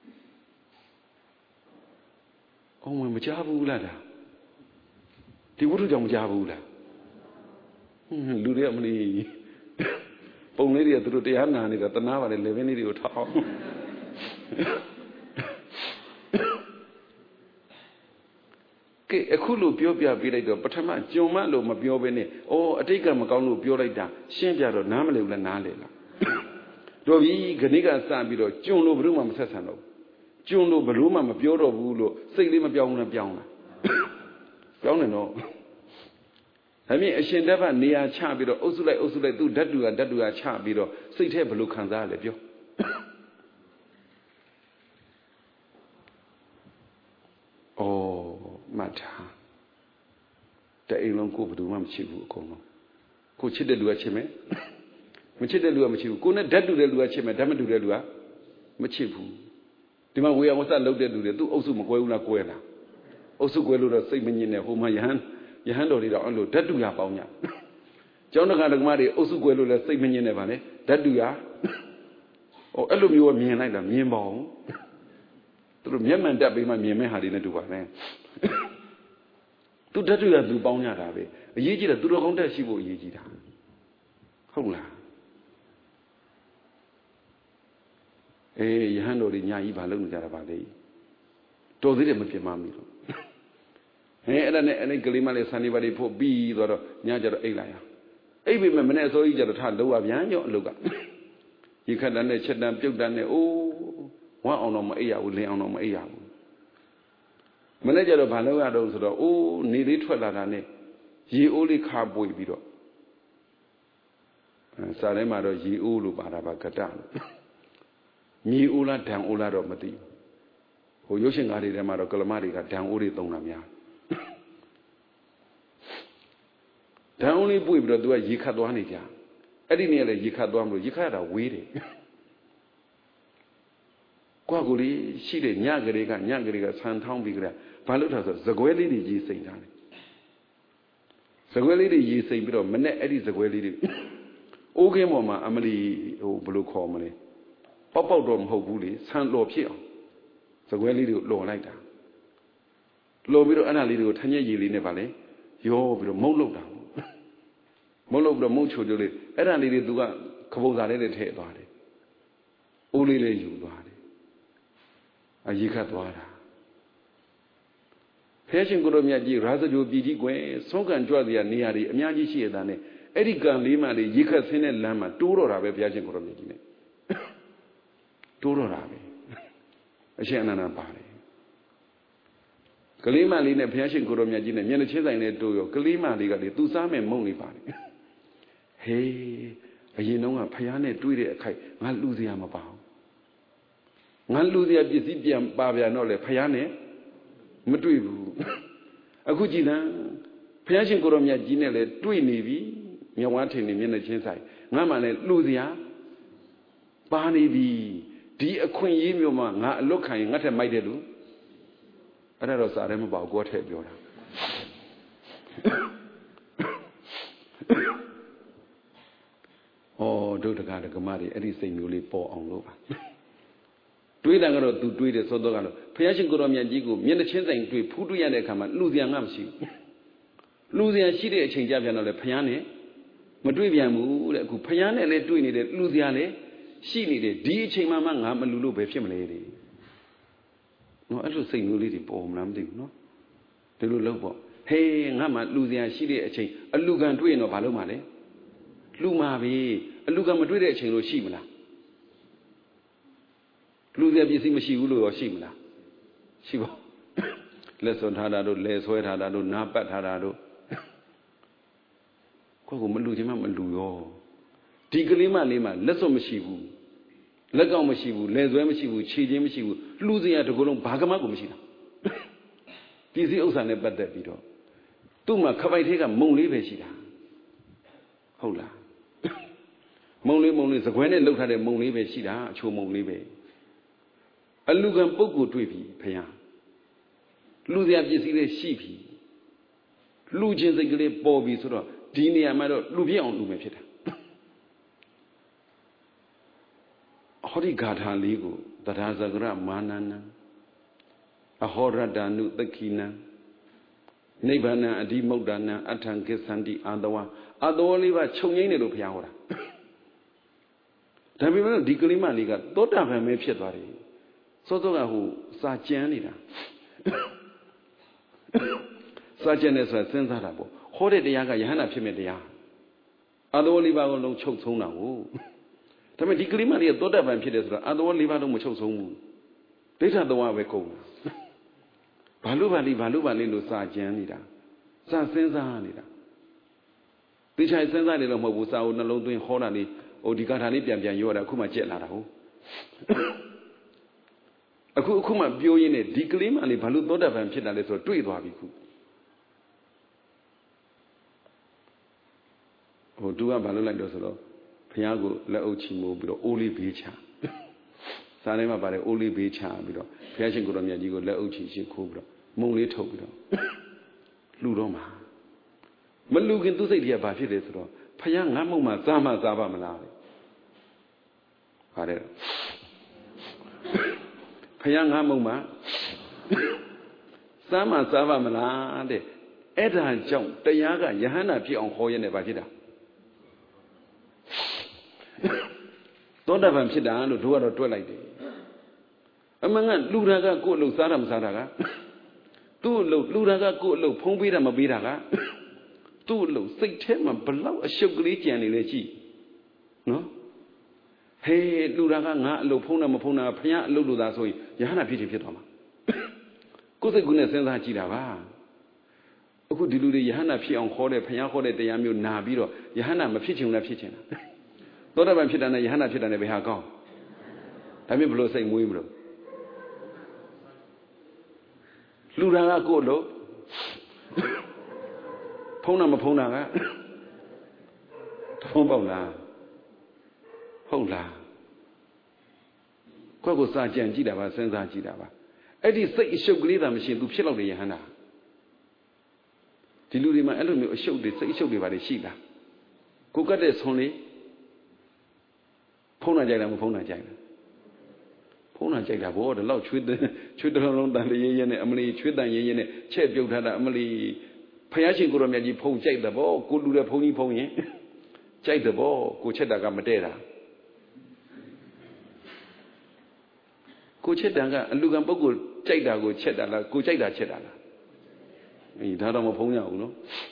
အော်မကြားဘူးလားဒါဒီဝိတုကြောင့်မကြားဘူးလားလူတွေကမလို့ပုံလေးတွေကသူတို့တရားနာနေတာတနာပါလေလေဗင်းလေးတွေကိုထောက်ကဲအခုလို့ပြောပြပေးလိုက်တော့ပထမကြုံမလို့မပြောဘဲနဲ့အော်အတိတ်ကမကောင်းလို့ပြောလိုက်တာရှင်းပြတော့နားမလည်ဘူးလားနားလေလားတို့ပြီခဏကစပြီးတော့ကြုံလို့ဘယ်သူမှမဆက်ဆံတော့ကျုံလို့ဘလို့မှမပြောတော့ဘူးလို့စိတ်လေးမပြောင်းဘူးပြောင်းလာပြောင်းနေတော့ဒါမြင်အရှင်ဓာတ်ကနေရာချပြီးတော့အုပ်စုလိုက်အုပ်စုလိုက်သူ့ဓာတ်တူကဓာတ်တူကချပြီးတော့စိတ်ထဲဘလို့ခံစားရလဲပြောဩမှတ်ထားတဲ့အိမ်လုံးကိုဘယ်သူမှမချစ်ဘူးအကုန်လုံးကိုချစ်တဲ့လူကချစ်မယ်မချစ်တဲ့လူကမချစ်ဘူးကိုနဲ့ဓာတ်တူတဲ့လူကချစ်မယ်ဓာတ်မတူတဲ့လူကမချစ်ဘူးဒီမှာဝေယဝဆလုပ်တဲ့လူတွေသူ့အုပ်စုမကွဲဘူးလားကွဲလားအုပ်စုကွဲလို့တော့စိတ်မညစ်နဲ့ဟိုမှာယဟန်ယဟန်တော်တွေတော့အဲ့လိုဓာတ်တူရပေါင်းညကျောင်းတက္ကသိုလ်တွေအုပ်စုကွဲလို့လည်းစိတ်မညစ်နဲ့ပါလေဓာတ်တူရဟိုအဲ့လိုမျိုးမြင်လိုက်တာမြင်ပါအောင်သူတို့မျက်မှန်တက်ပြီးမှမြင်မဲ့ဟာတွေနဲ့တူပါနဲ့သူဓာတ်တူရသူပေါင်းညတာပဲအရေးကြီးတယ်သူတော်ကောင်းတက်ရှိဖို့အရေးကြီးတာဟုတ်လားအေးယဟန်တော်တွေညာကြီးဘာလုပ်နေကြတာပါလဲတော်သေးတယ်မဖြစ်မှမီလို့ဟဲ့အဲ့ဒါနဲ့အဲ့ဒီကလေးမလေးဆန်နေပါလိဖို့ပြီးသွားတော့ညကျတော့အိတ်လိုက်ရအိတ်ပြီမဲ့မနေ့အစိုးရကျတော့ထားလုံးဝပြန်ကြောအလုပ်ကရေခတ်တန်းနဲ့ချက်တန်းပြုတ်တန်းနဲ့အိုးဝမ်းအောင်တော့မအိပ်ရဘူးလင်းအောင်တော့မအိပ်ရဘူးမနေ့ကျတော့ဘာလုပ်ရတော့ဆိုတော့အိုးနေလေးထွက်လာတာနဲ့ရေအိုးလေးခါပွေပြီးတော့စာထဲမှာတော့ရေအိုးလို့ပါတာပါကတလို့မြေအိုးလားဒံအိုးလားတော့မသိဘူးဟိုရုပ်ရှင်ကားတွေထဲမှာတော့ကလမတွေကဒံအိုးတွေသုံးတာများဒံအိုးလေးပွေပြီးတော့သူကရေခတ်သွားနေကြအဲ့ဒီနေ့လည်းရေခတ်သွားမလို့ရေခတ်ရတာဝေးတယ်ကွာကိုလေးရှိတဲ့ညကလေးကညကလေးကဆန်ထောင်းပြီးကြတယ်ဘာလို့ထားဆိုဇကွဲလေးတွေရေစိမ့်ထားတယ်ဇကွဲလေးတွေရေစိမ့်ပြီးတော့မနဲ့အဲ့ဒီဇကွဲလေးတွေအိုးခင်းပေါ်မှာအမလီဟိုဘယ်လိုခေါ်မလဲပေါက်ပေါက်တော့မဟုတ်ဘူးလေဆန်လော်ဖြစ်အောင်ဇကွဲလေးတွေကိုလော်လိုက်တာလော်ပြီးတော့အဲ့ဒါလေးတွေကိုထညက်ရည်လေးနဲ့ဗာလဲရောပြီးတော့မုတ်လောက်တာမုတ်လောက်ပြီးတော့မုတ်ချိုချိုလေးအဲ့ဒါလေးတွေသူကခပုတ်စာလေးတွေထည့်သွားတယ်အိုးလေးလေးယူသွားတယ်အရေခတ်သွားတာဖဲရှင်ကိုလိုမြတ်ကြီးရာဇဂိုပြည်ကြီးကွယ်ဆုံးကန်ကြွစရာနေရာတွေအများကြီးရှိရတာနဲ့အဲ့ဒီကံလေးမှလေးရေခတ်ဆင်းတဲ့လမ်းမှာတိုးတော့တာပဲဘုရားရှင်ကိုလိုမြတ်ကြီးနဲ့တိုးတော့တာပဲအရှင်အနန္ဒာပါတယ်ကလေးမလေးနဲ့ဘုရားရှင်ကိုရောမြတ်ကြီးနဲ့မျက်နှာချင်းဆိုင်နဲ့တို့ရောကလေးမလေးကလေသူစားမဲ့မုံလေးပါတယ်ဟေးအရင်တုန်းကဘုရားနဲ့တွေ့တဲ့အခိုက်ငါလူစရာမပါဘူးငါလူစရာပစ္စည်းပြန်ပါပြန်တော့လေဘုရားနဲ့မတွေ့ဘူးအခုကြည်လန်းဘုရားရှင်ကိုရောမြတ်ကြီးနဲ့လည်းတွေ့နေပြီမြတ်ဝါထင်နေမျက်နှာချင်းဆိုင်ငါမှလည်းလူစရာပါနေပြီဒီအခွင့်အရေးမျိုးမှာငါအလွတ်ခံရင်ငါထက်မိုက်တယ်လို့အဲ့ဒါတော့စာရဲမပေါ့ကိုယ်ထည့်ပြောတာဩဒုဒကဒကမတွေအဲ့ဒီစိတ်မျိုးလေးပေါ်အောင်လို့ပါတွေးတာကတော့သူတွေးတယ်သောတော့ကတော့ဘုရားရှင်ကိုရောမြတ်ကြီးကိုမျက်နှာချင်းဆိုင်တွေ့ဖူးတွေ့ရတဲ့အခါမှာလူစရာငါမရှိဘူးလူစရာရှိတဲ့အချိန်ကြပြန်တော့လေဘုရားနဲ့မတွေ့ပြန်ဘူးတဲ့အခုဘုရားနဲ့လည်းတွေ့နေတယ်လူစရာလည်းရှိနေတယ်ဒီအချိန်မှမှငါမလူလို့ပဲဖြစ်မလဲတဲ့နော်အဲ့လိုစိတ်မျိုးလေးတွေပေါ်မလားမသိဘူးနော်ဒီလိုလုပ်ပေါ့ဟေးငါမှလူစရာရှိတဲ့အချိန်အလူခံတွေ့ရင်တော့ဘာလုပ်မှာလဲလူမှာပဲအလူခံမတွေ့တဲ့အချိန်လို့ရှိမလားလူစရာပစ္စည်းမရှိဘူးလို့ရောရှိမလားရှိပါလက်စွန်ထားတာတို့လက်ဆွဲထားတာတို့နားပတ်ထားတာတို့ကိုယ့်ကိုမလူခြင်းမှမလူရောဒီကလေးမလေးမှလက်စွန်မရှိဘူးလက်ကောက်မရှိဘူးလက်ဆွဲမရှိဘူးခြေချင်းမရှိဘူးလှူစရာတကူလုံးဘာကမှကိုမရှိတာပစ္စည်းဥစ္စာနဲ့ပတ်သက်ပြီးတော့သူ့မှာခပိုက်သေးကမုံလေးပဲရှိတာဟုတ်လားမုံလေးမုံလေးစကွဲနဲ့လှုပ်ထားတဲ့မုံလေးပဲရှိတာအချိုမုံလေးပဲအလူကံပုဂ္ဂိုလ်တွေ့ပြီဖယားလူစရာပစ္စည်းလေးရှိပြီလူချင်းစိတ်ကလေးပေါ်ပြီဆိုတော့ဒီနေရာမှာတော့လူပြည့်အောင်လူမယ်ဖြစ်တာဟောဒီဂါထာလေးကိုတထာဇဂရမာနနံအဟောရတနုသက္ခိနံနိဗ္ဗာနံအဓိမုဒ္ဒနံအထံကိသန္တိအာတဝါအာတဝါလေးပါခြုံငိမ့်တယ်လို့ဘုရားဟောတာဒါပေမဲ့ဒီကလေးမလေးကသောတာပန်ပဲဖြစ်သွားတယ်စောစောကဟိုစာကြမ်းနေတာစာကြမ်းနေဆိုစဉ်းစားတာပေါ့ဟောတဲ့တရားကယဟန္တာဖြစ်မဲ့တရားအာတဝါလေးပါကိုလုံးချုပ်ဆုံးတာကိုဒါပေမဲ့ဒီကလေးမလေးကသောတာပန်ဖြစ်တယ်ဆိုတော့အာတဝါလေးပါလုံးမချုပ်ဆုံးဘူးဒိဋ္ဌသဝပဲကုန်တာဘာလို့ပါလိဘာလို့ပါလိလို့စာကြမ်းနေတာစာစဉ်းစားနေတာသိချင်စဉ်းစားနေလို့မဟုတ်ဘူးစာကိုနှလုံးသွင်းဟောတာလေးဟိုဒီကာထာလေးပြန်ပြန်ရောတာအခုမှကြက်လာတာဟုတ်အခုအခုမှပြောရင်းနဲ့ဒီကလေးမလေးဘာလို့သောတာပန်ဖြစ်တာလဲဆိုတော့တွေ့သွားပြီခုဟိုသူကဘာလို့လိုက်တော့ဆိုတော့ဘုရားကိုလက်အုပ်ချီမိုးပြီးတော့အိုးလေးဘေးချစာထဲမှာပါတယ်အိုးလေးဘေးချပြီးတော့ဘုရားရှင်ကိုရောမြတ်ကြီးကိုလက်အုပ်ချီရှိခိုးပြီးတော့မုံလေးထုတ်ပြီးတော့လှူတော့မှာမလှူခင်သူ့စိတ်တွေကဘာဖြစ်လဲဆိုတော့ဘုရားငါမုံမှာစားမှစားပါမလားလေပါတယ်ဘုရားငါမုံမှာစားမှစားပါမလားတဲ့အဲ့ဒါကြောင့်တရားကယဟန္တာဖြစ်အောင်ဟောရနေပါဖြစ်တာသောတာပန်ဖြစ်တာလို့တို့ကတော့တွက်လိုက်တယ်အမှန်ကလူတာကကိုယ့်အလုပ်စားတာမစားတာကသူ့အလုပ်လူတာကကိုယ့်အလုပ်ဖုံးပေးတာမပေးတာကသူ့အလုပ်စိတ်ထဲမှာဘလောက်အရှုပ်ကလေးကြံနေလဲကြည့်နော်ဟေးလူတာကငါအလုပ်ဖုံးတာမဖုံးတာဘုရားအလုပ်လို့သာဆိုရင်ယဟန္တာဖြစ်ခြင်းဖြစ်သွားမှာကိုယ်စိတ်ကူးနဲ့စဉ်းစားကြည့်တာပါအခုဒီလူတွေယဟန္တာဖြစ်အောင်ခေါ်တဲ့ဘုရားခေါ်တဲ့တရားမျိုးနာပြီးတော့ယဟန္တာမဖြစ်ချင်ဘူးလားဖြစ်ချင်တာသောတာပန်ဖြစ်တာနဲ့ယဟန္တာဖြစ်တာနဲ့ဘယ်ဟာကောင်းဒါမျိုးဘလို့စိတ်မွေးမလို့လူတာကကိုယ့်လို့ဖုံးတာမဖုံးတာကဖုံးပေါက်လားဟုတ်လားကိုယ့်ကိုစာကြံကြည့်တာပါစဉ်းစားကြည့်တာပါအဲ့ဒီစိတ်အရှုပ်ကလေးသာမရှိရင် तू ဖြစ်တော့တယ်ယဟန္တာဒီလူတွေမှာအဲ့လိုမျိုးအရှုပ်တွေစိတ်အရှုပ်တွေပါလေရှိလားကိုကတ်တဲ့ဆွန်လေးဖုံးတာကြိုက်လားမဖုံးတာကြိုက်လားဖုံးတာကြိုက်တာဗောဒီလောက်ချွေးချွေးတလုံးလုံးတန်လေးရဲရဲနဲ့အမလီချွေးတန်ရဲရဲနဲ့ချက်ပြုတ်ထားတာအမလီဖယားရှင်ကိုရောမြတ်ကြီးဖုံးကြိုက်တယ်ဗောကိုလူတဲ့ဖုံးကြီးဖုံးရင်ကြိုက်တယ်ဗောကိုချက်တာကမတဲ့တာကိုချက်တန်ကအလူကံပုဂ္ဂိုလ်ကြိုက်တာကိုချက်တာလားကိုကြိုက်တာချက်တာလားအေးဒါတော့မဖုံးရဘူးနော်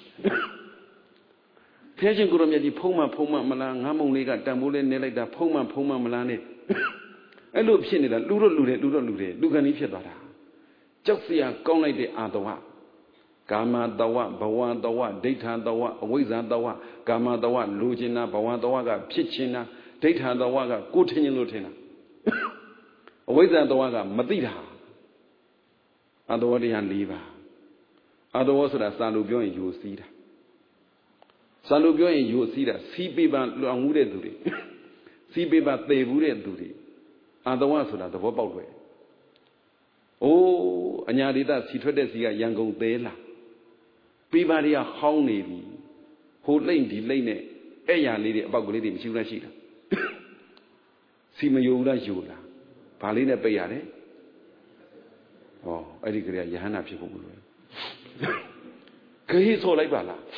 ဖျက်ရှင်ကိုရောမြတ်ကြီးဖုံးမဖုံးမမလားငါမုံလေးကတန်ဖိုးလေးနေလိုက်တာဖုံးမဖုံးမမလားနဲ့အဲ့လိုဖြစ်နေတာလူတော့လူတယ်လူတော့လူတယ်လူကန်ကြီးဖြစ်သွားတာကြောက်စရာကောင်းလိုက်တဲ့အာတဝကာမတဝဘဝတဝဒိဋ္ဌာတဝအဝိဇ္ဇာတဝကာမတဝလူကျင်တာဘဝတဝကဖြစ်ချင်တာဒိဋ္ဌာတဝကကိုထင်ရင်လို့ထင်တာအဝိဇ္ဇာတဝကမသိတာအာတဝတရား၄ပါးအာတဝဆိုတာစာလို့ပြောရင်ယူစည်းတာစာလို့ပြောရင်ယူစည်းတာစီးပေးပါလွန်မှုတဲ့သူတွေစီးပေးပါသေဘူးတဲ့သူတွေအာတဝဆိုတာသဘောပေါက်တယ်အိုးအညာဒေသစီထွက်တဲ့စီကရန်ကုန်သေးလားပေးပါတွေကဟောင်းနေပြီဟိုလိမ့်ဒီလိမ့်နဲ့အဲ့ရလေးတွေအပေါက်ကလေးတွေမရှိဘူးလားရှိတာစီမယုံလားယူလားဘာလေးနဲ့ပိတ်ရတယ်ဩအဲ့ဒီကလေးကယဟန္တာဖြစ်ဖို့မလိုဘူးခရီးဆော်လိုက်ပါလား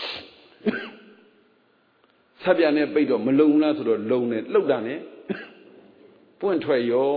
ဆက်ပြနဲ့ပိတ်တော့မလုံလားဆိုတော့လုံနဲ့လှုပ်တာနဲ့ပွင့်ထွက်ရော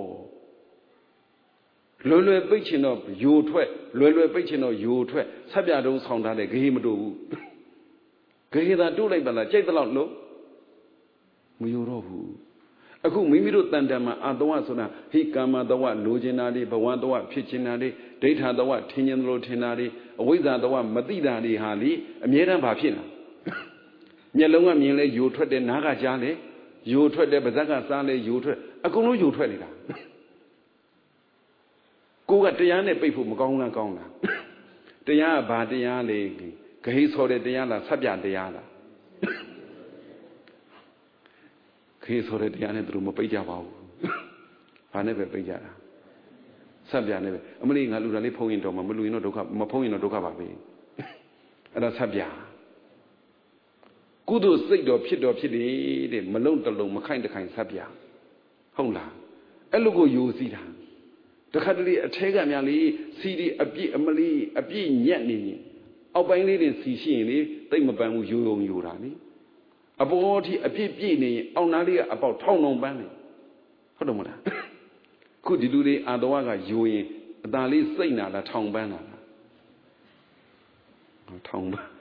လွယ်လွယ်ပိတ်ချင်တော့ယိုထွက်လွယ်လွယ်ပိတ်ချင်တော့ယိုထွက်ဆက်ပြတုံးဆောင်ထားတဲ့ဂေးမတို့ဘူးဂေးသာတို့လိုက်ပါလားကြိုက်တဲ့လောက်လို့မယိုတော့ဘူးအခုမိမိတို့တန်တမှာအာတဝဆိုတာဟိကာမတဝလိုချင်တာတွေဘဝတဝဖြစ်ချင်တာတွေဒိဋ္ဌာတဝထင်ရင်လို့ထင်တာတွေအဝိဇ္ဇာတဝမသိတာတွေဟာလေအမြဲတမ်းဘာဖြစ်လာမျက်လုံးကမြင်လဲယိုထွက်တယ်နားကကြားလဲယိုထွက်တယ်ပါးစပ်ကစားလဲယိုထွက်အကုန်လုံးယိုထွက်နေတာကိုကတရားနဲ့ပိတ်ဖို့မကောင်းလားကောင်းလားတရားကဘာတရားလဲဂဟိဆောတဲ့တရားလားဆက်ပြတရားလားဂဟိဆောတဲ့တရားနဲ့သူတို့မပိတ်ကြပါဘူးဘာနဲ့ပဲပိတ်ကြတာဆက်ပြနဲ့ပဲအမလေးငါလူတာလေးဖုံးရင်တော့မလူရင်တော့ဒုက္ခမဖုံးရင်တော့ဒုက္ခပါပဲအဲ့ဒါဆက်ပြကုသိုလ်စိတ်တော်ဖြစ်တော်ဖြစ်တယ်တဲ့မလုံးတလုံးမခိုင်တခိုင်ဆက်ပြဟုတ်လားအဲ့လိုကိုယိုစီးတာတခါတလေအထဲကများလေစီဒီအပြည့်အမလီအပြည့်ညက်နေရင်အောက်ပိုင်းလေးတွေစီရှိရင်လေတိတ်မပန်းဘူးယိုယုံယိုတာလေအပေါ်ထိအပြည့်ပြည့်နေရင်အောက်နားလေးကအပေါက်ထောင်းထောင်းပန်းနေဟုတ်တယ်မလားခုဒီလူတွေအာတဝကယိုရင်အตาလေးစိတ်နာလားထောင်ပန်းလာလားထောင်ပန်း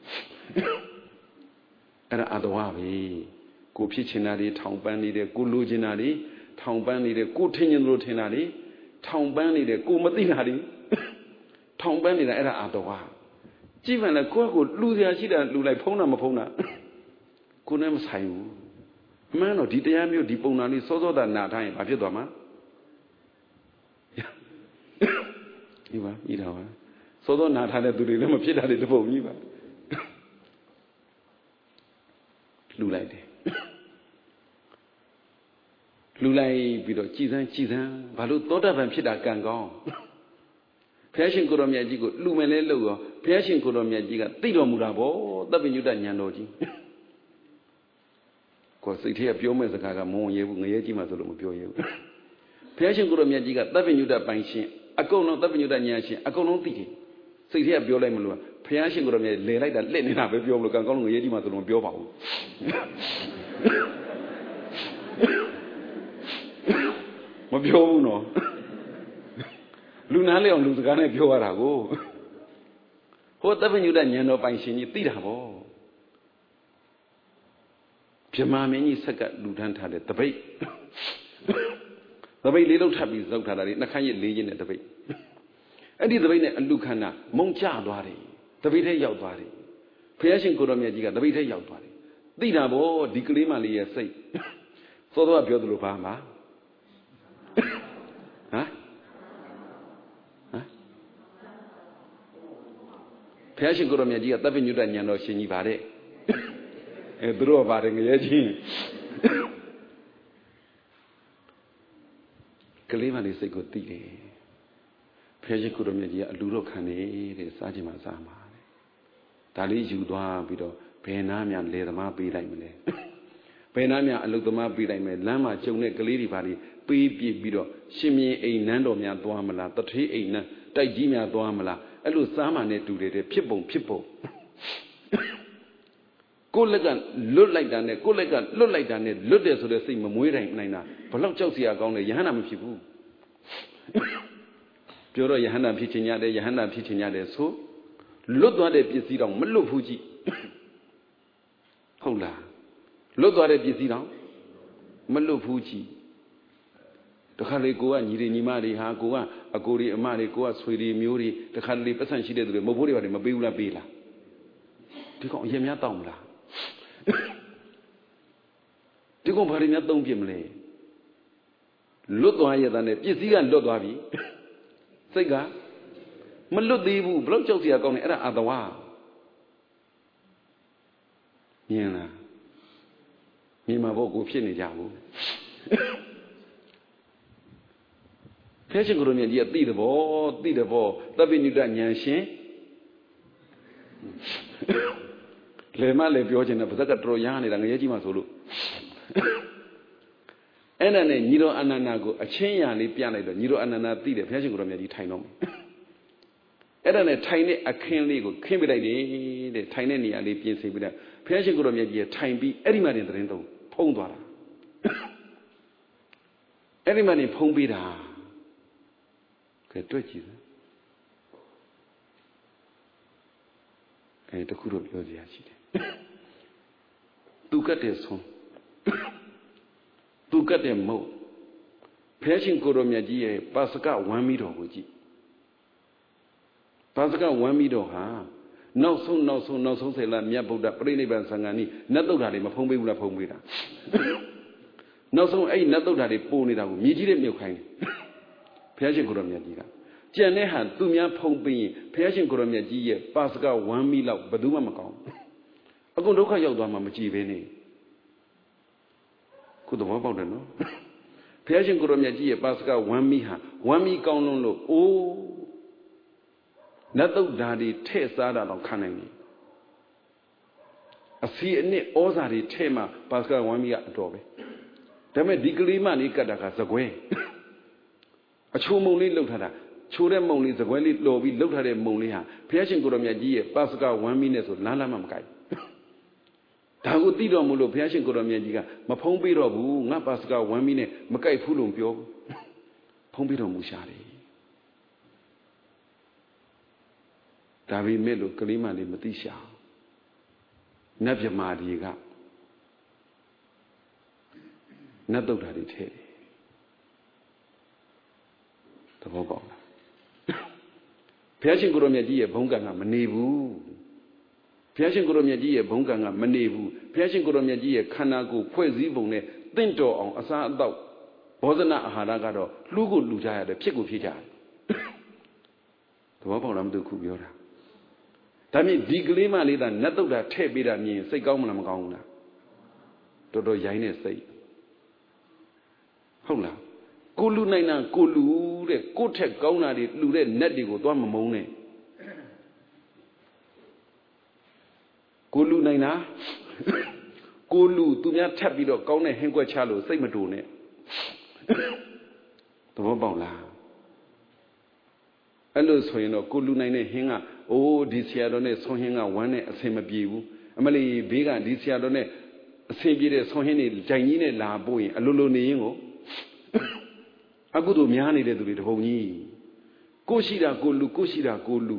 အဲ့ဒါအာတဝပဲကိုဖြစ်ချင်တာတွေထောင်ပန်းနေတယ်ကိုလိုချင်တာတွေထောင်ပန်းနေတယ်ကိုထင်ရင်လို့ထင်တာတွေထောင်ပန်းနေတယ်ကိုမသိတာတွေထောင်ပန်းနေတာအဲ့ဒါအာတဝကြည့်မှလည်းကိုယ့်ကိုလူစရာရှိတာလူလိုက်ဖုံးတာမဖုံးတာကိုနဲ့မဆိုင်ဘူးအမှန်တော့ဒီတရားမျိုးဒီပုံနာလေးစောစောတာနာထားရင်ဘာဖြစ်သွားမှာဒီပါဤတာပါစောစောနာထားတဲ့သူတွေလည်းမဖြစ်တာတွေတပုံကြီးပါလူလိုက်တယ်လူလိုက်ပြီးတော့ကြည်စမ်းကြည်စမ်းဘာလို့သောတာပန်ဖြစ်တာကံကောင်းဘုရားရှင်ကိုရောမြတ်ကြီးကိုလူမယ်လဲလို့ရောဘုရားရှင်ကိုရောမြတ်ကြီးကသိတော်မူတာဗောသဗ္ဗညုတဉာဏ်တော်ကြီးကိုစိတ်ထဲကပြောမဲ့စကားကမုံရဲဘူးငရဲကြီးမှဆိုလို့မပြောရဲဘူးဘုရားရှင်ကိုရောမြတ်ကြီးကသဗ္ဗညုတပိုင်ရှင်အကုန်လုံးသဗ္ဗညုတဉာဏ်ရှင်အကုန်လုံးသိတယ်စိတ်ထဲကပြောလိုက်မလို့ဘုရားရှင်ကိုရောမြတ်လဲလိုက်တာလက်နေတာပဲပြောမလို့ကံကောင်းလို့ငရဲကြီးမှဆိုလို့မပြောပါဘူးမပြောဘူးနော်လူနားလေအောင်လူစကားနဲ့ပြောရတာကိုဟိုသဗ္ဗညုတဉာဏ်တော်ပိုင်ရှင်ကြီးသိတာဗောဗြဟ္မာမင်းကြီးဆက်ကလူထမ်းထားတဲ့တပိတ်တပိတ်လေးလုံးထပ်ပြီးဇောက်ထားတာလေနှခမ်းရည်လေးချင်းနဲ့တပိတ်အဲ့ဒီတပိတ်နဲ့အလူခန္ဓာမုံကျသွားတယ်တပိတ်ထဲရောက်သွားတယ်ဘုရားရှင်ကိုရောမြတ်ကြီးကတပိတ်ထဲရောက်သွားတယ်သိတာဗောဒီကလေးမလေးရဲ့စိတ်စောစောကပြောသလိုပါမှာဟမ်ဟမ်ဘုရားရှင်ကိုရောမြတ်ကြီးကသဗ္ဗညုတဉာဏ်တော်ရှင်ကြီးပါတဲ့အဲသူတို့ကပါတယ်ငရဲချင်းကလေးမလေးစိတ်ကိုသိတယ်ဘုရားရှင်ကိုရောမြတ်ကြီးကအလူတော့ခံနေတဲ့စားခြင်းမှစားမှာတဲ့ဒါလေးယူသွားပြီးတော့ဘယ်နာများလေသမားပေးလိုက်မလဲဘယ်နာများအလုသမားပေးလိုက်မယ်လမ်းမှာကျုံတဲ့ကလေးတွေပါလိပေးပြပြီးတော့ရှင်မြင်းအိမ်နန်းတော်များသွားမလားတထေးအိမ်နန်းတိုက်ကြီးများသွားမလားအဲ့လိုစားမှနဲ့တူတယ်ဖြစ်ပုံဖြစ်ပုံကိုယ်လက်ကလွတ်လိုက်တာနဲ့ကိုယ်လက်ကလွတ်လိုက်တာနဲ့လွတ်တယ်ဆိုတဲ့စိတ်မမွေးတိုင်းနိုင်တာဘလောက်ကြောက်စရာကောင်းလဲယဟန္တာမဖြစ်ဘူးပြောတော့ယဟန္တာဖြစ်ချင်ရတယ်ယဟန္တာဖြစ်ချင်ရတယ်ဆိုလွတ်သွားတဲ့ပစ္စည်းတော့မလွတ်ဘူးကြည့်ဟုတ်လားလွတ်သွားတဲ့ပစ္စည်းတော့မလွတ်ဘူးကြည့်တခါလေကိုကညီတွေညီမတွေဟာကိုကအကိုတွေအမတွေကိုကဆွေတွေမျိုးတွေတခါလေပတ်စံရှိတဲ့သူတွေမဟုတ်ဘူးတွေပါမပေးဘူးလားပေးလားဒီကောင်အရင်များတောင်းမလားဒီကောင်ဘာတွေများသုံးပြမလဲလွတ်သွားရတဲ့နဲ့ပစ္စည်းကလွတ်သွားပြီစိတ်ကမလွတ်သေးဘူးဘလို့ကြောက်စရာကောင်းနေအဲ့ဒါအတဝါမြင်လားမြင်မှာပေါ့ကိုဖြစ်နေကြဘူးဖျက်ရှင်ကိုယ်တော်မြတ်ကြီးကသိတယ်ဗောသိတယ်ဗောသဗ္ဗညုတဉာဏ်ရှင်လေမလည်းပြောချင်တယ်ပါဇက်ကတော်ရမ်းနေတာငရဲကြီးမှဆိုလို့အဲ့ဒါနဲ့ညီတော်အနန္ဒာကိုအချင်းရာလေးပြလိုက်တော့ညီတော်အနန္ဒာသိတယ်ဖျက်ရှင်ကိုယ်တော်မြတ်ကြီးထိုင်တော့အဲ့ဒါနဲ့ထိုင်တဲ့အခင်းလေးကိုခင်းပြလိုက်တယ်တဲ့ထိုင်တဲ့နေရာလေးပြင်ဆင်ပြလိုက်ဖျက်ရှင်ကိုယ်တော်မြတ်ကြီးထိုင်ပြီးအဲ့ဒီမှာတင်သတင်းသုံးဖုံးသွားတာအဲ့ဒီမှာနေဖုံးပေးတာကဲတွေ့ကြည့်စမ်းအဲတခုတော့ပြောစရာရှိတယ်သူကတ်တဲ့ဆုံးသူကတ်တဲ့မုတ်ဖျက်ရှင်ကိုယ်တော်မြတ်ကြီးရဲ့ပါစကဝမ်းမီတော်ကိုကြည့်ပါစကဝမ်းမီတော်ဟာနောက်ဆုံးနောက်ဆုံးနောက်ဆုံးဆယ်လမြတ်ဗုဒ္ဓပြိဋိဘံသံဃာနိနတ်သုဒ္ဓါတွေမဖုံးပေးဘူးလားဖုံးပေးတာနောက်ဆုံးအဲ့ဒီနတ်သုဒ္ဓါတွေပို့နေတာကိုမြည်ကြီးတဲ့မြုပ်ခိုင်းတယ်ဘုရားရှင်ကိုယ်တော်မြတ်ကြီးကကြံတဲ့ဟာသူများဖုံးပေးရင်ဘုရားရှင်ကိုယ်တော်မြတ်ကြီးရဲ့ပါစကဝမ်းမီလောက်ဘယ်သူမှမကောင်းအကုန်ဒုက္ခရောက်သွားမှမကြည့်ပဲနေခုသဘောပေါက်တယ်နော်ဘုရားရှင်ကိုယ်တော်မြတ်ကြီးရဲ့ပါစကဝမ်းမီဟာဝမ်းမီကောင်းလုံးလို့အိုးနတ်သုဒ္ဓါတွေထဲ့စားတာတော့ခံနိုင်တယ်အစီအနစ်ဩဇာတွေထဲ့မှပါစကဝမ်းမီကအတော်ပဲဒါပေမဲ့ဒီကလေးမလေးကတ်တာကသကွဲအချိုးမုံလေးလှုပ်ထားတာချိုးတဲ့မုံလေးသကွဲလေးလော်ပြီးလှုပ်ထားတဲ့မုံလေးဟာဘုရားရှင်ကိုယ်တော်မြတ်ကြီးရဲ့ပါစကဝမ်းမီနဲ့ဆိုလမ်းလမ်းမှမကိုက်ဒါကိုသိတော်မူလို့ဘုရားရှင်ကိုယ်တော်မြတ်ကြီးကမဖုံးပေးတော့ဘူးငါပါစကဝမ်းမီနဲ့မကိုက်ဘူးလို့ပြောဖုံးပေးတော်မူရှာတယ်ဒါပေမဲ့လို့ကလေးမလေးမသိရှာနတ်မြမာတွေကနတ်တုတ်တာတွေထဲတယ်သဘောပေါက်လားဘုရားရှင်ကိုယ်တော်မြတ်ကြီးရဲ့ဘုံကံကမနေဘူးဘုရားရှင်ကိုယ်တော်မြတ်ကြီးရဲ့ဘုံကံကမနေဘူးဘုရားရှင်ကိုယ်တော်မြတ်ကြီးရဲ့ခန္ဓာကိုယ်ဖွဲ့စည်းပုံနဲ့တင့်တော်အောင်အစားအသောက်ဘောဇနအာဟာရကတော့လှူကိုလှူကြရတယ်ဖြစ်ကိုဖြစ်ကြတယ်သဘောပေါက်လားမသိခုပြောတာဒါမြင့်ဒီကလေးမလေးသာနတ်တုတ်တာထဲ့ပေးတာမြင်စိတ်ကောင်းမလားမကောင်းဘူးလားတော်တော်ရိုင်းတဲ့စိတ်ဟုတ်လားကိုလူနိုင်တာကိုလူတဲ့ကိုထက်ကောင်းတာတွေလူတဲ့နတ်တွေကိုသွားမမုန်းနဲ့ကိုလူနိုင်တာကိုလူသူများထပ်ပြီးတော့ကောင်းတဲ့ဟင်းကွက်ချလို့စိတ်မတူနဲ့သဘောပေါက်လားအဲ့လိုဆိုရင်တော့ကိုလူနိုင်တဲ့ဟင်းကအိုးဒီဆရာတော်နဲ့ဆွန်ဟင်းကဝမ်းနဲ့အဆင်မပြေဘူးအမလီဘေးကဒီဆရာတော်နဲ့အဆင်ပြေတဲ့ဆွန်ဟင်းတွေဂျိုင်ကြီးနဲ့လာပို့ရင်အလိုလိုနေရင်ကိုအကုသိုလ်များနေတဲ့သူတွေတပုံကြီးကိုရှိတာကိုလူကိုရှိတာကိုလူ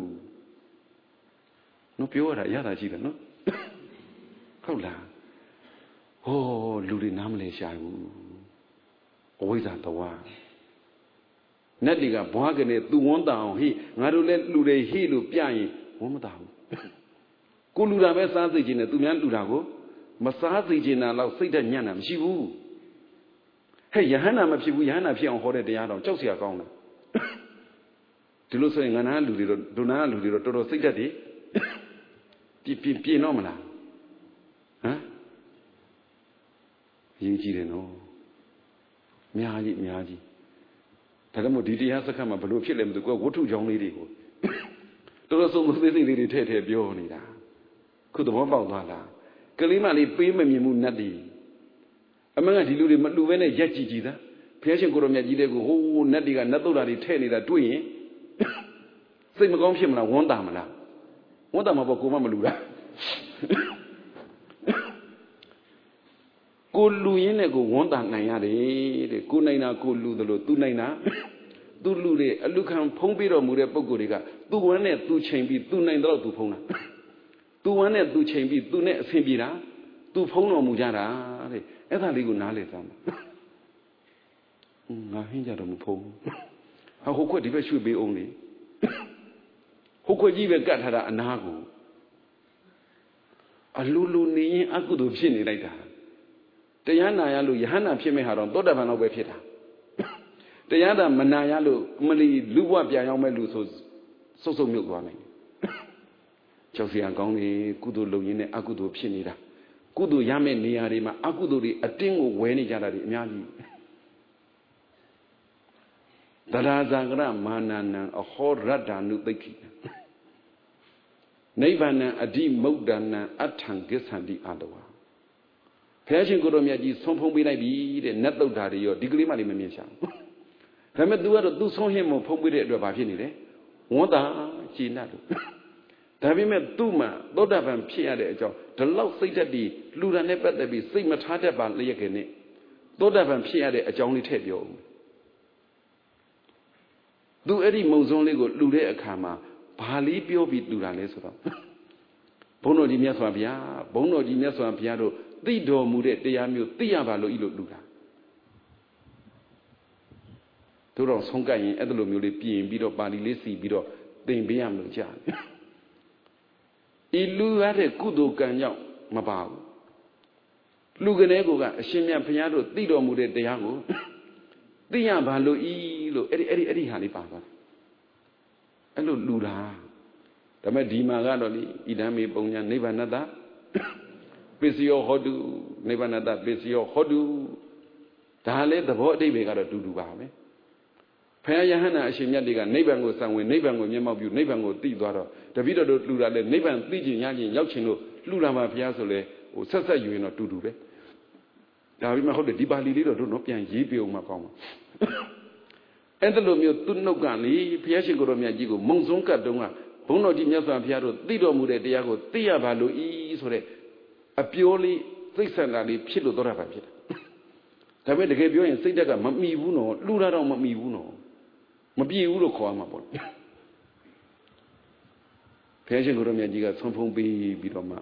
နော်ပြောရတာရတာရှိတယ်နော်ဟုတ်လားဟောလူတွေနားမလဲရှာဘူးအဝိဇ္ဇာတဝါနတ်တွေကဘွားကနေသူဝန်းတအောင်ဟိငါတို့လည်းလူတွေဟိလို့ပြရင်ဝန်းမတာဘူးကိုလူတာပဲစားသိခြင်းနဲ့သူများလူတာကိုမစားသိခြင်းနာတော့စိတ်ဓာတ်ညံ့တာမရှိဘူးဟဲ့ယဟန္တာမဖြစ်ဘူးယဟန္တာဖြစ်အောင်ဟောတဲ့တရားတော်ကြောက်စရာကောင်းတာဒီလိုဆိုရင်ငါနာလူတွေတော့ဒုနာလူတွေတော့တော်တော်စိတ်ဓာတ်တွေပြပြပြင်းတော့မလားဟမ်ရေးကြည့်တယ်နော်အများကြီးအများကြီးဒါကြောင့်မို့ဒီတရားစခတ်မှာဘလို့ဖြစ်လဲမသိဘူးကိုကဝတ္ထုကြောင်းလေးတွေကိုတော်တော်ဆုံးသေးသေးလေးတွေထည့်ထည့်ပြောနေတာခုသဘောပေါက်သွားလားကလေးမလေးပေးမမြင်မှုနတ်တွေအမှန်ကဒီလူတွေမလူပဲနဲ့ရက်ကြည့်ကြည့်သားဘုရားရှင်ကိုရောမြတ်ကြီးတဲ့ကိုဟိုးနတ်တွေကနတ်သုဒ္ဓါတွေထည့်နေတာတွေ့ရင်စိတ်မကောင်းဖြစ်မလားဝမ်းသာမလားဝမ်းသာမှာပေါ့ကိုမမလူတာကိုလူရင်းနဲ့ကိုဝန်းတာနိုင်ရတယ်တဲ့ကိုနိုင်တာကိုလူသလိုသူနိုင်တာသူလူတွေအလူခံဖုံးပြီးတော်မူတဲ့ပုံကိုယ်တွေကသူဝမ်းနဲ့သူချိန်ပြီးသူနိုင်တော့သူဖုံးတာသူဝမ်းနဲ့သူချိန်ပြီးသူနဲ့အဆင်ပြေတာသူဖုံးတော်မူကြတာတဲ့အဲ့ဒါလေးကိုနားလည်စမ်းပါ ngà hình ra đồng phong hao hô quét đi về suy bê ông đi hô quét gì về cả thà anh ha cô à lu lu ní ác cụ đồ phi này đây taแต่ยานายาลูยหนาဖြစ်မဲ့ဟာတော့သောတာပန်တော့ပဲဖြစ်တာတရားတာမနာရလို့အမလီလူဘဝပြန်ရောက်မဲ့လူဆိုစုပ်စုပ်မြုပ်သွားနိုင်ကြောက်စရာကောင်းနေကုသိုလ်လုပ်ရင်းနဲ့အကုသိုလ်ဖြစ်နေတာကုသိုလ်ရမယ့်နေရာတွေမှာအကုသိုလ်တွေအတင်းကိုဝဲနေကြတာတွေအများကြီးတရာဇာကရမာနနံအဟောရတ္တာနုသိခိနိဗ္ဗာန်အဓိမုဒ္ဒနာအထံကိစ္ဆန္တိအတဝါဘုရားရှင်ကိုယ်တော်မြတ်ကြီးဆုံးဖုံးပေးလိုက်ပြီတဲ့နတ်တုတ်တာတွေရောဒီကလေးမှလည်းမမြင်ရှာဘူးဒါပေမဲ့ तू ကတော့ तू ဆုံးဟင်းမဖုံးပေးတဲ့အတွက်ဘာဖြစ်နေလဲဝန္တာကျေနပ်လို့ဒါပေမဲ့ तू မှသောတာပန်ဖြစ်ရတဲ့အကြောင်းဒီလောက်စိတ်ဓာတ်ဒီလူရန်နဲ့ပတ်သက်ပြီးစိတ်မထားတတ်ပါလျက်ခင်နဲ့သောတာပန်ဖြစ်ရတဲ့အကြောင်းလေးထည့်ပြောဦး तू အဲ့ဒီမုံစုံလေးကိုလူတဲ့အခါမှာဘာလေးပြောပြီးလူတာလဲဆိုတော့ဘုန်းတော်ကြီးမြတ်စွာဘုရားဘုန်းတော်ကြီးမြတ်စွာဘုရားတို့သိတော်မူတဲ့တရားမျိုးသိရပါလို့ဤလိုလူတာတို့တော့ဆုံးကပ်ရင်အဲ့လိုမျိုးလေးပြင်ပြီးတော့ပါဠိလေးစီပြီးတော့သင်ပေးရမလို့ကြားတယ်ဤလူရတဲ့ကုသိုလ်ကံကြောင့်မပါဘူးလူကနေကိုကအရှင်မြတ်ဘုရားတို့သိတော်မူတဲ့တရားကိုသိရပါလို့ဤလို့အဲ့ဒီအဲ့ဒီအဲ့ဒီဟာလေးပါသွားတယ်အဲ့လိုလူတာဒါပေမဲ့ဒီမှာကတော့လေဣဒံမေပုံညာနိဗ္ဗာနတ္တပစ္စယောဟောတုနိဗ္ဗာနတ္တပစ္စယောဟောတုဒါလည်းသဘောအဓိပ္ပာယ်ကတော့တူတူပါပဲဘုရားယဟန္တာအရှင်မြတ်တွေကနိဗ္ဗာန်ကိုစံဝင်နိဗ္ဗာန်ကိုမျက်မှောက်ပြုနိဗ္ဗာန်ကိုသိသွားတော့တပည့်တော်တို့လှူတာလဲနိဗ္ဗာန်သိခြင်းရခြင်းရောက်ခြင်းလို့လှူတာမှာဘုရားဆိုလဲဟိုဆက်ဆက်ယူရင်တော့တူတူပဲဒါပေမဲ့ဟုတ်တယ်ဒီပါဠိလေးတော့တို့တော့ပြန်ရေးပြအောင်မှကောင်းပါအဲ့ဒါလိုမျိုးသူနှုတ်ကလေဘုရားရှင်ကိုယ်တော်မြတ်ကြီးကိုမုံဆုံးကတ်တုံးကဘုန်းတော်ကြီးမြတ်စွာဘုရားတို့သိတော်မူတဲ့တရားကိုသိရပါလို့ဤဆိုတဲ့အပြောလေးသိက္ခာလေးဖြစ်လို့သောတာပန်ဖြစ်တာဒါပေမဲ့တကယ်ပြောရင်စိတ်ဓာတ်ကမမီဘူးနော်လှူတာတော့မမီဘူးနော်မပြေဘူးလို့ခေါ်ရမှာပေါ့ဘုရားရှင်ကိုယ်တော်မြတ်ကြီးကဆုံးဖုံးပေးပြီးတော့မှ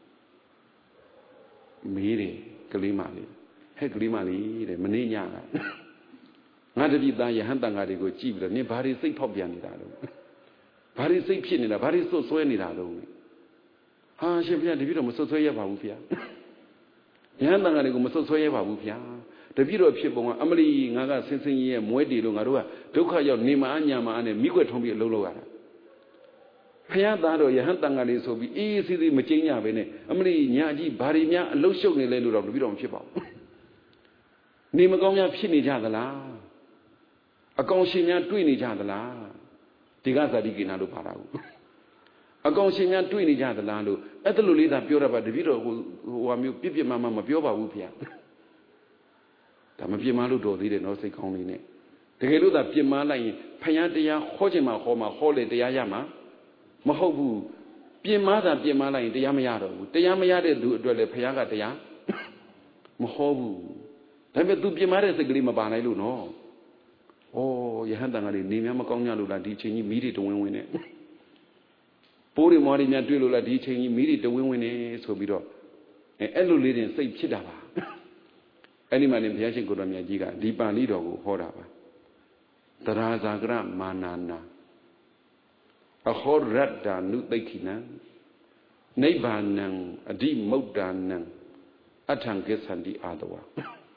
မေးတယ်ကလေးမလေးဟဲ့ကလေးမလေးတဲ့မနေ့ညကငါတပည့်သားယဟန်တန်ဃာတွေကိုကြည့်ပြီးတော့နင်ဘာတွေစိတ်ဖောက်ပြန်နေတာလဲဘာတွေစိတ်ဖြစ်နေတာဘာတွေစွတ်ဆွဲနေတာလဲဟာရှင်ဘုရားတပည့်တော်မစွတ်ဆွဲရပါဘူးဘုရားယဟန်တန်ဃာတွေကိုမစွတ်ဆွဲရပါဘူးဘုရားတပည့်တော်ဖြစ်ပုံကအမလီငါကဆင်းဆင်းရဲမွဲတေလို့ငါတို့ကဒုက္ခရောက်နေမအားညာမအားနဲ့မိခွက်ထုံးပြီးအလုံးလောက်ရတာဘုရားသားတော်ယဟန်တန်ဃာတွေဆိုပြီးအေးအေးဆေးဆေးမကျင်းကြပဲနဲ့အမလီညာကြီးဘာတွေများအလုံးရှုပ်နေလဲလို့တော့တပည့်တော်မဖြစ်ပါဘူးနေမကောင်းများဖြစ်နေကြသလားအကောင်ရှင်များတွေ့နေကြသလားဒီကဇာတိကိနာလို့ပါတာကိုအကောင်ရှင်များတွေ့နေကြသလားလို့အဲ့ဒါလိုလေးသာပြောရပါတပည့်တော်ဟိုဟာမျိုးပြစ်ပြစ်မှမှမပြောပါဘူးဖေ။ဒါမပြစ်မှလို့တော်သေးတယ်နော်စိတ်ကောင်းလေးနဲ့တကယ်လို့သာပြစ်မှလိုက်ရင်ဖယားတရားဟောချင်မှဟောမှဟောလေတရားရမှာမဟုတ်ဘူးပြစ်မှသာပြစ်မှလိုက်ရင်တရားမရတော့ဘူးတရားမရတဲ့သူအတွက်လည်းဖယားကတရားမဟောဘူးဒါပေမဲ့ तू ပြစ်မှတဲ့စိတ်ကလေးမပါနိုင်လို့နော်ဩယဟန်တန်ကလေးနေများမကောင်းကြလို့လားဒီအချိန်ကြီးမီးတွေတဝင်းဝင်းနဲ့ပိုးတွေမွားတွေများတွေ့လို့လားဒီအချိန်ကြီးမီးတွေတဝင်းဝင်းနဲ့ဆိုပြီးတော့အဲအဲ့လိုလေးတင်စိတ်ဖြစ်တာပါအဲ့ဒီမှာနေဘုရားရှင်ကိုယ်တော်မြတ်ကြီးကဒီပါဠိတော်ကိုဟောတာပါတရာဇာကရမာနာနာအဟောရတ္တာနုသိခိနံနိဗ္ဗာနံအဓိမုဒ္ဒာနံအထံကိစ္ဆန္တိအာတဝါ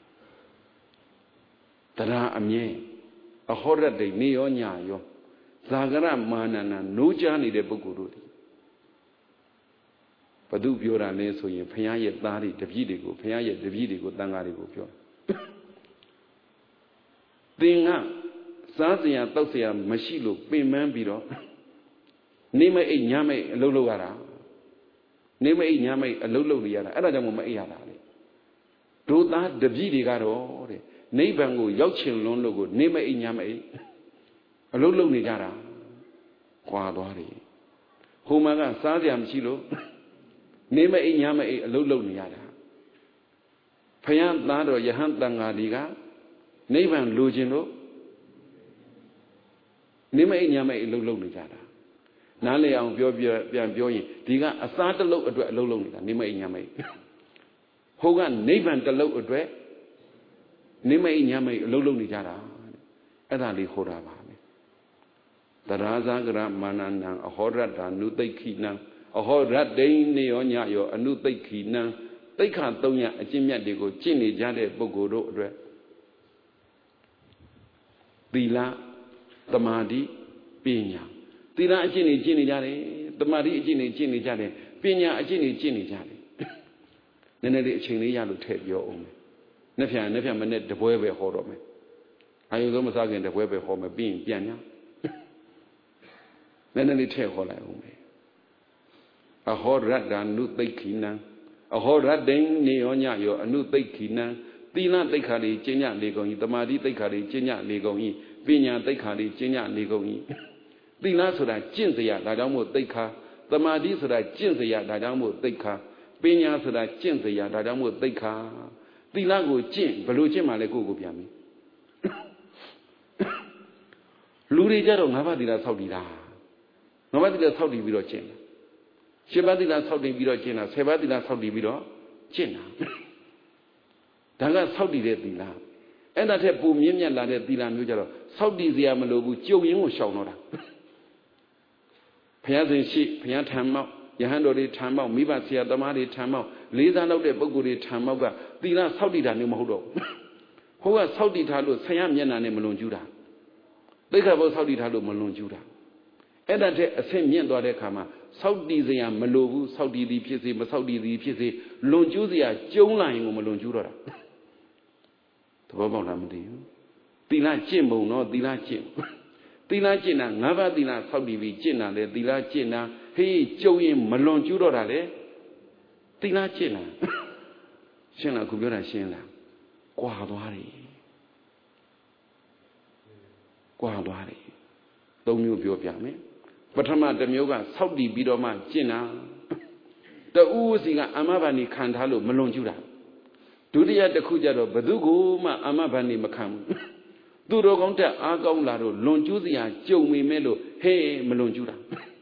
တရာအမြဲအဟောရတ္တိနေရောညရောဇာကရမာနာနာနိုးကြားနေတဲ့ပုဂ္ဂိုလ်တို့ဒီဘသူပြောတာလဲဆိုရင်ဘုရားရဲ့သားတွေတပည့်တွေကိုဘုရားရဲ့တပည့်တွေကိုတန်ဃာတွေကိုပြောသင်ကစားစရာတောက်စရာမရှိလို့ပင်ပန်းပြီးတော့နေမအိတ်ညမအိတ်အလုပ်လုပ်ရတာနေမအိတ်ညမအိတ်အလုပ်လုပ်နေရတာအဲ့ဒါကြောင့်မအိတ်ရတာလေတို့သားတပည့်တွေကတော့တဲ့နိဗ္ဗာန်ကိုရောက်ချင်လွန်းလို့ကိုနေမအိတ်ညမအိတ်အလုပ်လုပ်နေကြတာခွာသွားတယ်ဟိုမှာကစားစရာမရှိလို့နေမအိမ်ညာမအိမ်အလုံးလုံးနေရတာဖယားသားတော်ယဟန်တန်ဃာတွေကနိဗ္ဗာန်လိုချင်လို့နေမအိမ်ညာမအိမ်အလုံးလုံးနေကြတာနားလည်အောင်ပြောပြပြန်ပြောရင်ဒီကအစားတစ်လုံးအတွက်အလုံးလုံးနေတာနေမအိမ်ညာမအိမ်ဟိုကနိဗ္ဗာန်တစ်လုံးအတွက်နိမိတ်ညမိတ်အလုံးလုံးနေကြတာအဲ့ဒါလေးဟောတာပါပဲတရာဇဂရမာနနံအဟောရတ္တာနုသိခိနံအဟောရတ္တိနေယောညယောအနုသိခိနံသိက္ခာသုံးရအကျင့်မြတ်တွေကိုကျင့်နေကြတဲ့ပုဂ္ဂိုလ်တို့အတွက်သီလသမာဓိပညာသီလအကျင့်တွေကျင့်နေကြတယ်သမာဓိအကျင့်တွေကျင့်နေကြတယ်ပညာအကျင့်တွေကျင့်နေကြတယ်နည်းနည်းလေးအချိန်လေးရလို့ထည့်ပြောအောင်မယ်နှစ်ဖြန်နှစ်ဖြန်မနဲ့တပွဲပဲဟောတော့မယ်အာယုသောမစားခင်တပွဲပဲဟောမယ်ပြီးရင်ပြန်ညာနည်းနည်းလေးထည့်ဟောလိုက်အောင်မယ်အဟောရတ္တနုသိခိနံအဟောရတ္တိနေယောညယောအနုသိခိနံသီလသိက္ခာတွေကျင့်ကြနေကုန်၏သမာဓိသိက္ခာတွေကျင့်ကြနေကုန်၏ပညာသိက္ခာတွေကျင့်ကြနေကုန်၏သီလဆိုတာကျင့်စရာဒါကြောင့်မို့သိက္ခာသမာဓိဆိုတာကျင့်စရာဒါကြောင့်မို့သိက္ခာပညာဆိုတာကျင့်စရာဒါကြောင့်မို့သိက္ခာသီလကိုကျင့်ဘယ်လိုကျင့်မှလဲကိုယ့်ကိုပြန်ပြီလူတွေကြတော့ငါးပါးသီလဆောက်တည်တာငါးပါးသီလဆောက်တည်ပြီးတော့ကျင့်တာရှစ်ပါးသီလဆောက်တည်ပြီးတော့ကျင့်တာဆယ်ပါးသီလဆောက်တည်ပြီးတော့ကျင့်တာဒါကဆောက်တည်တဲ့သီလအဲ့ဒါထက်ပိုမြင့်မြတ်လာတဲ့သီလမျိုးကြတော့ဆောက်တည်စရာမလိုဘူးကြုံရင်းကိုရှောင်တော့တာဘုရားရှင်ရှိဘုရားထံမောက်ယဟန်တော်တွေထံမောက်မိဘဆရာသမားတွေထံမောက်လေးစားလောက်တဲ့ပုဂ္ဂိုလ်တွေထံမောက်ကသီလဆောက်တည်တာမျိုးမဟုတ်တော့ဘူးဟိုကဆောက်တည်ထားလို့ဆရာမျက်နှာနဲ့မလွန်ကျူးတာသိက္ခာပုဒ်ဆောက်တည်ထားလို့မလွန်ကျူးတာအဲ့ဒါတဲ့အဆင့်မြင့်သွားတဲ့အခါမှာဆောက်တည်စရာမလိုဘူးဆောက်တည်သည်ဖြစ်စေမဆောက်တည်သည်ဖြစ်စေလွန်ကျူးစရာကျုံးလာရင်ကိုမလွန်ကျူးတော့တာသဘောပေါက်လားမသိဘူးသီလကျင့်ပုံတော့သီလကျင့်သီလကျင့်တာငါးပါးသီလဆောက်တည်ပြီးကျင့်တာလေသီလကျင့်တာဟေးကျုံရင်မလွန်ကျူးတော့တာလေသီလကျင့်တာရှင်းလားခုပြောတာရှင်းလားကွာသွားတယ်ကွာသွားတယ်သုံးမျိုးပြောပြမယ်ပထမတစ်မျိုးကဆောက်တည်ပြီးတော့မှကျင့်တာတူးစီကအမဘာနီခံထားလို့မလွန်ကျူးတာဒုတိယတစ်ခုကျတော့ဘသူကိုမှအမဘာနီမခံဘူးသူတော်ကောင်းတက်အားကောင်းလာတော့လွန်ကျူးစရာကြုံမိမဲ့လို့ဟေးမလွန်ကျူးတာ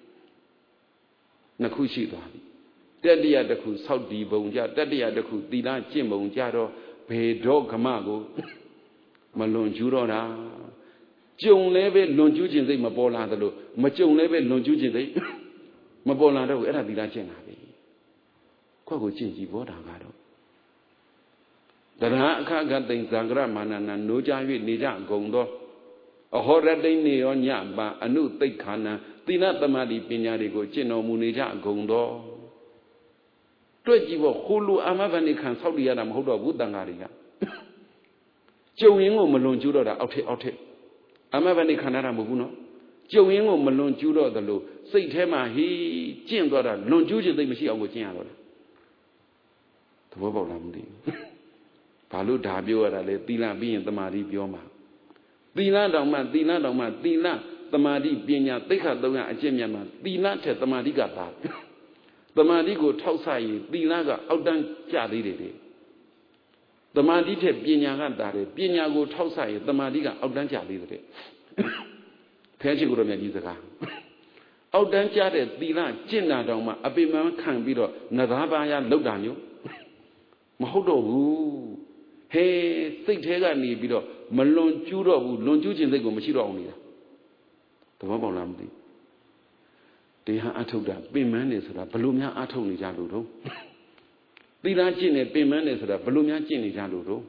နှစ်ခုရှိသွားပြီတတိယတစ်ခုဆောက်တည်ပုံကြတတိယတစ်ခုသီလကျင့်ပုံကြတော့ဘေဒေါကမကိုမလွန်ကျူးတော့တာကြုံလဲပဲလွန်ကျူးခြင်းစိတ်မပေါ်လာသလိုမကြုံလဲပဲလွန်ကျူးခြင်းစိတ်မပေါ်လာတော့ဘူးအဲ့ဒါသီလကျင့်တာပဲခွက်ကိုကျင့်ကြည့်ဘောတာကတော့တရဟအခခသိင်္ဇံကရမာနနာနိုးကြ၍နေကြကုန်သောအဟောရတိနေရောညပါအနုသိက္ခာနံသီလသမာဓိပညာတွေကိုကျင့်တော်မူနေကြကုန်သောတွေ့ကြည့်ဖို့ဟိုလူအာမဘဏိခံဆောက်တည်ရတာမဟုတ်တော့ဘူးတန်ဃာတွေကကြုံရင်ကိုမလွန်ကျူးတော့တာအောက်ထက်အောက်ထက်အာမဘဏိခံရတာမဟုတ်ဘူးနော်ကြုံရင်ကိုမလွန်ကျူးတော့သလိုစိတ်ထဲမှာဟီးကျင့်သွားတာလွန်ကျူးခြင်းသိမရှိအောင်ကိုကျင့်ရတော့တယ်သဘောပေါက်လားမသိဘူးဘာလို့ဒါပြောရတာလဲသီလပြီးရင်သမာဓိပြောမှာသီလတောင်မှသီလတောင်မှသီလသမာဓိပညာသိက္ခာသုံးရအကျင့်မြတ်မှာသီလထက်သမာဓိကသာသမာဓိကိုထောက်ဆရင်သီလကအောက်တန်းကျသေးတယ်လေသမာဓိထက်ပညာကသာတယ်ပညာကိုထောက်ဆရင်သမာဓိကအောက်တန်းကျသေးတယ်ဖဲချစ်ကိုရမြတ်ကြီးစကားအောက်တန်းကျတဲ့သီလကျင့်တာတောင်မှအပိမန်ခံပြီးတော့နဂါးပါရလောက်တာမျိုးမဟုတ်တော့ဘူးဟေးစိတ်ထဲကနေပြီးတော့မလွန်ကျူးတော့ဘူးလွန်ကျူးခြင်းစိတ်ကိုမရှိတော့အောင်နေတာသဘောပေါက်လားမသိဒီဟာအထုတ်တာပင်မန်းနေဆိုတာဘလို့များအထုတ်နေကြလို့တော့သီလကျင့်နေပင်မန်းနေဆိုတာဘလို့များကျင့်နေကြလို့တော့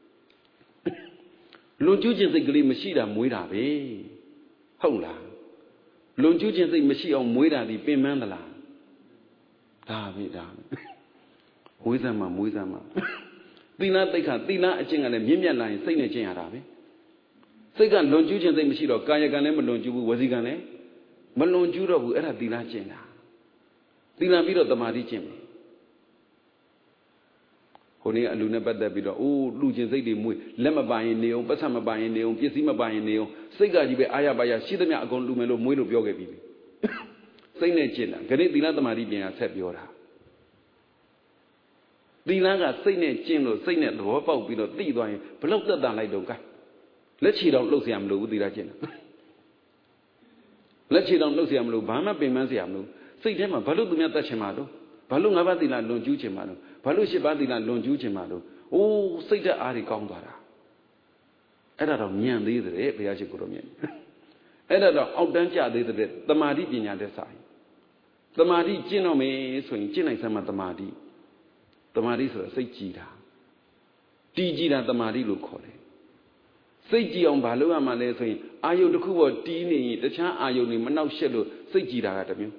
လွန်ကျူးခြင်းစိတ်ကလေးမရှိတာမွေးတာပဲဟုတ်လားလွန်ကျူးခြင်းစိတ်မရှိအောင်မွေးတာဒီပင်မန်းသလားဒါပဲဒါမွေးစမ်းမှာမွေးစမ်းမှာသီလသိက္ခာသီလအကျင့်ကလည်းမြင့်မြတ်လာရင်စိတ်နဲ့ကျင့်ရတာပဲစိတ်ကလွန်ကျူးခြင်းစိတ်မရှိတော့ကာယကံလည်းမလွန်ကျူးဘူးဝစီကံလည်းမလွန်ကျူးတော့ဘူးအဲ့ဒါသီလကျင့်တာသီလပြီးတော့သမာဓိကျင့်မယ်ဟိုနေ့အလူနဲ့ပတ်သက်ပြီးတော့အိုးလူချင်းစိတ်တွေမွေးလက်မပိုင်ရင်နေအောင်ပတ်ဆက်မပိုင်ရင်နေအောင်ပစ္စည်းမပိုင်ရင်နေအောင်စိတ်ကကြီးပဲအာရပါရရှိသမျှအကုန်လူမယ်လို့မွေးလို့ပြောခဲ့ပြီးပြီစိတ်နဲ့ကျင့်တာခဏသီလသမာဓိပညာဆက်ပြောတာသီလကစိတ်နဲ့ကျင့်လို့စိတ်နဲ့သဘောပေါက်ပြီးတော့သိသွားရင်ဘလောက်သက်သာလိုက်တော့ကဲလက်ချီတော့လှုပ်เสียမလို့ဘူးသီလကျင့်တာလက်ချီတော့လှုပ်เสียမလို့ဘာမှပင်ပန်းเสียမလို့စိတ်ထဲမှာဘာလို့သူများတတ်ချင်မှာတော့ဘာလို့ငါးပါးသီလလွန်ကျူးချင်မှာတော့ဘာလို့ရှစ်ပါးသီလလွန်ကျူးချင်မှာတော့အိုးစိတ်သက်အားတွေကောင်းသွားတာအဲ့ဒါတော့ဉာဏ်သေးတယ်ဘုရားရှိခိုးတော်မြတ်အဲ့ဒါတော့အောက်တန်းကြသေးတဲ့တမာတိပညာတဲ့ဆိုင်တမာတိကျင့်တော့မယ်ဆိုရင်ကျင့်နိုင်စမ်းမှာတမာတိတမာတိဆိုတာစိတ်ကြည်တာတည်ကြည်တာတမာတိလို့ခေါ်တယ်စိတ်ကြည်အောင်ဘာလုပ်ရမှာလဲဆိုရင်အာယုတစ်ခုပေါ်တီးနေရင်တခြားအာယုတွေမနှောက်ယှက်လို့စိတ်ကြည်တာကတမျိုး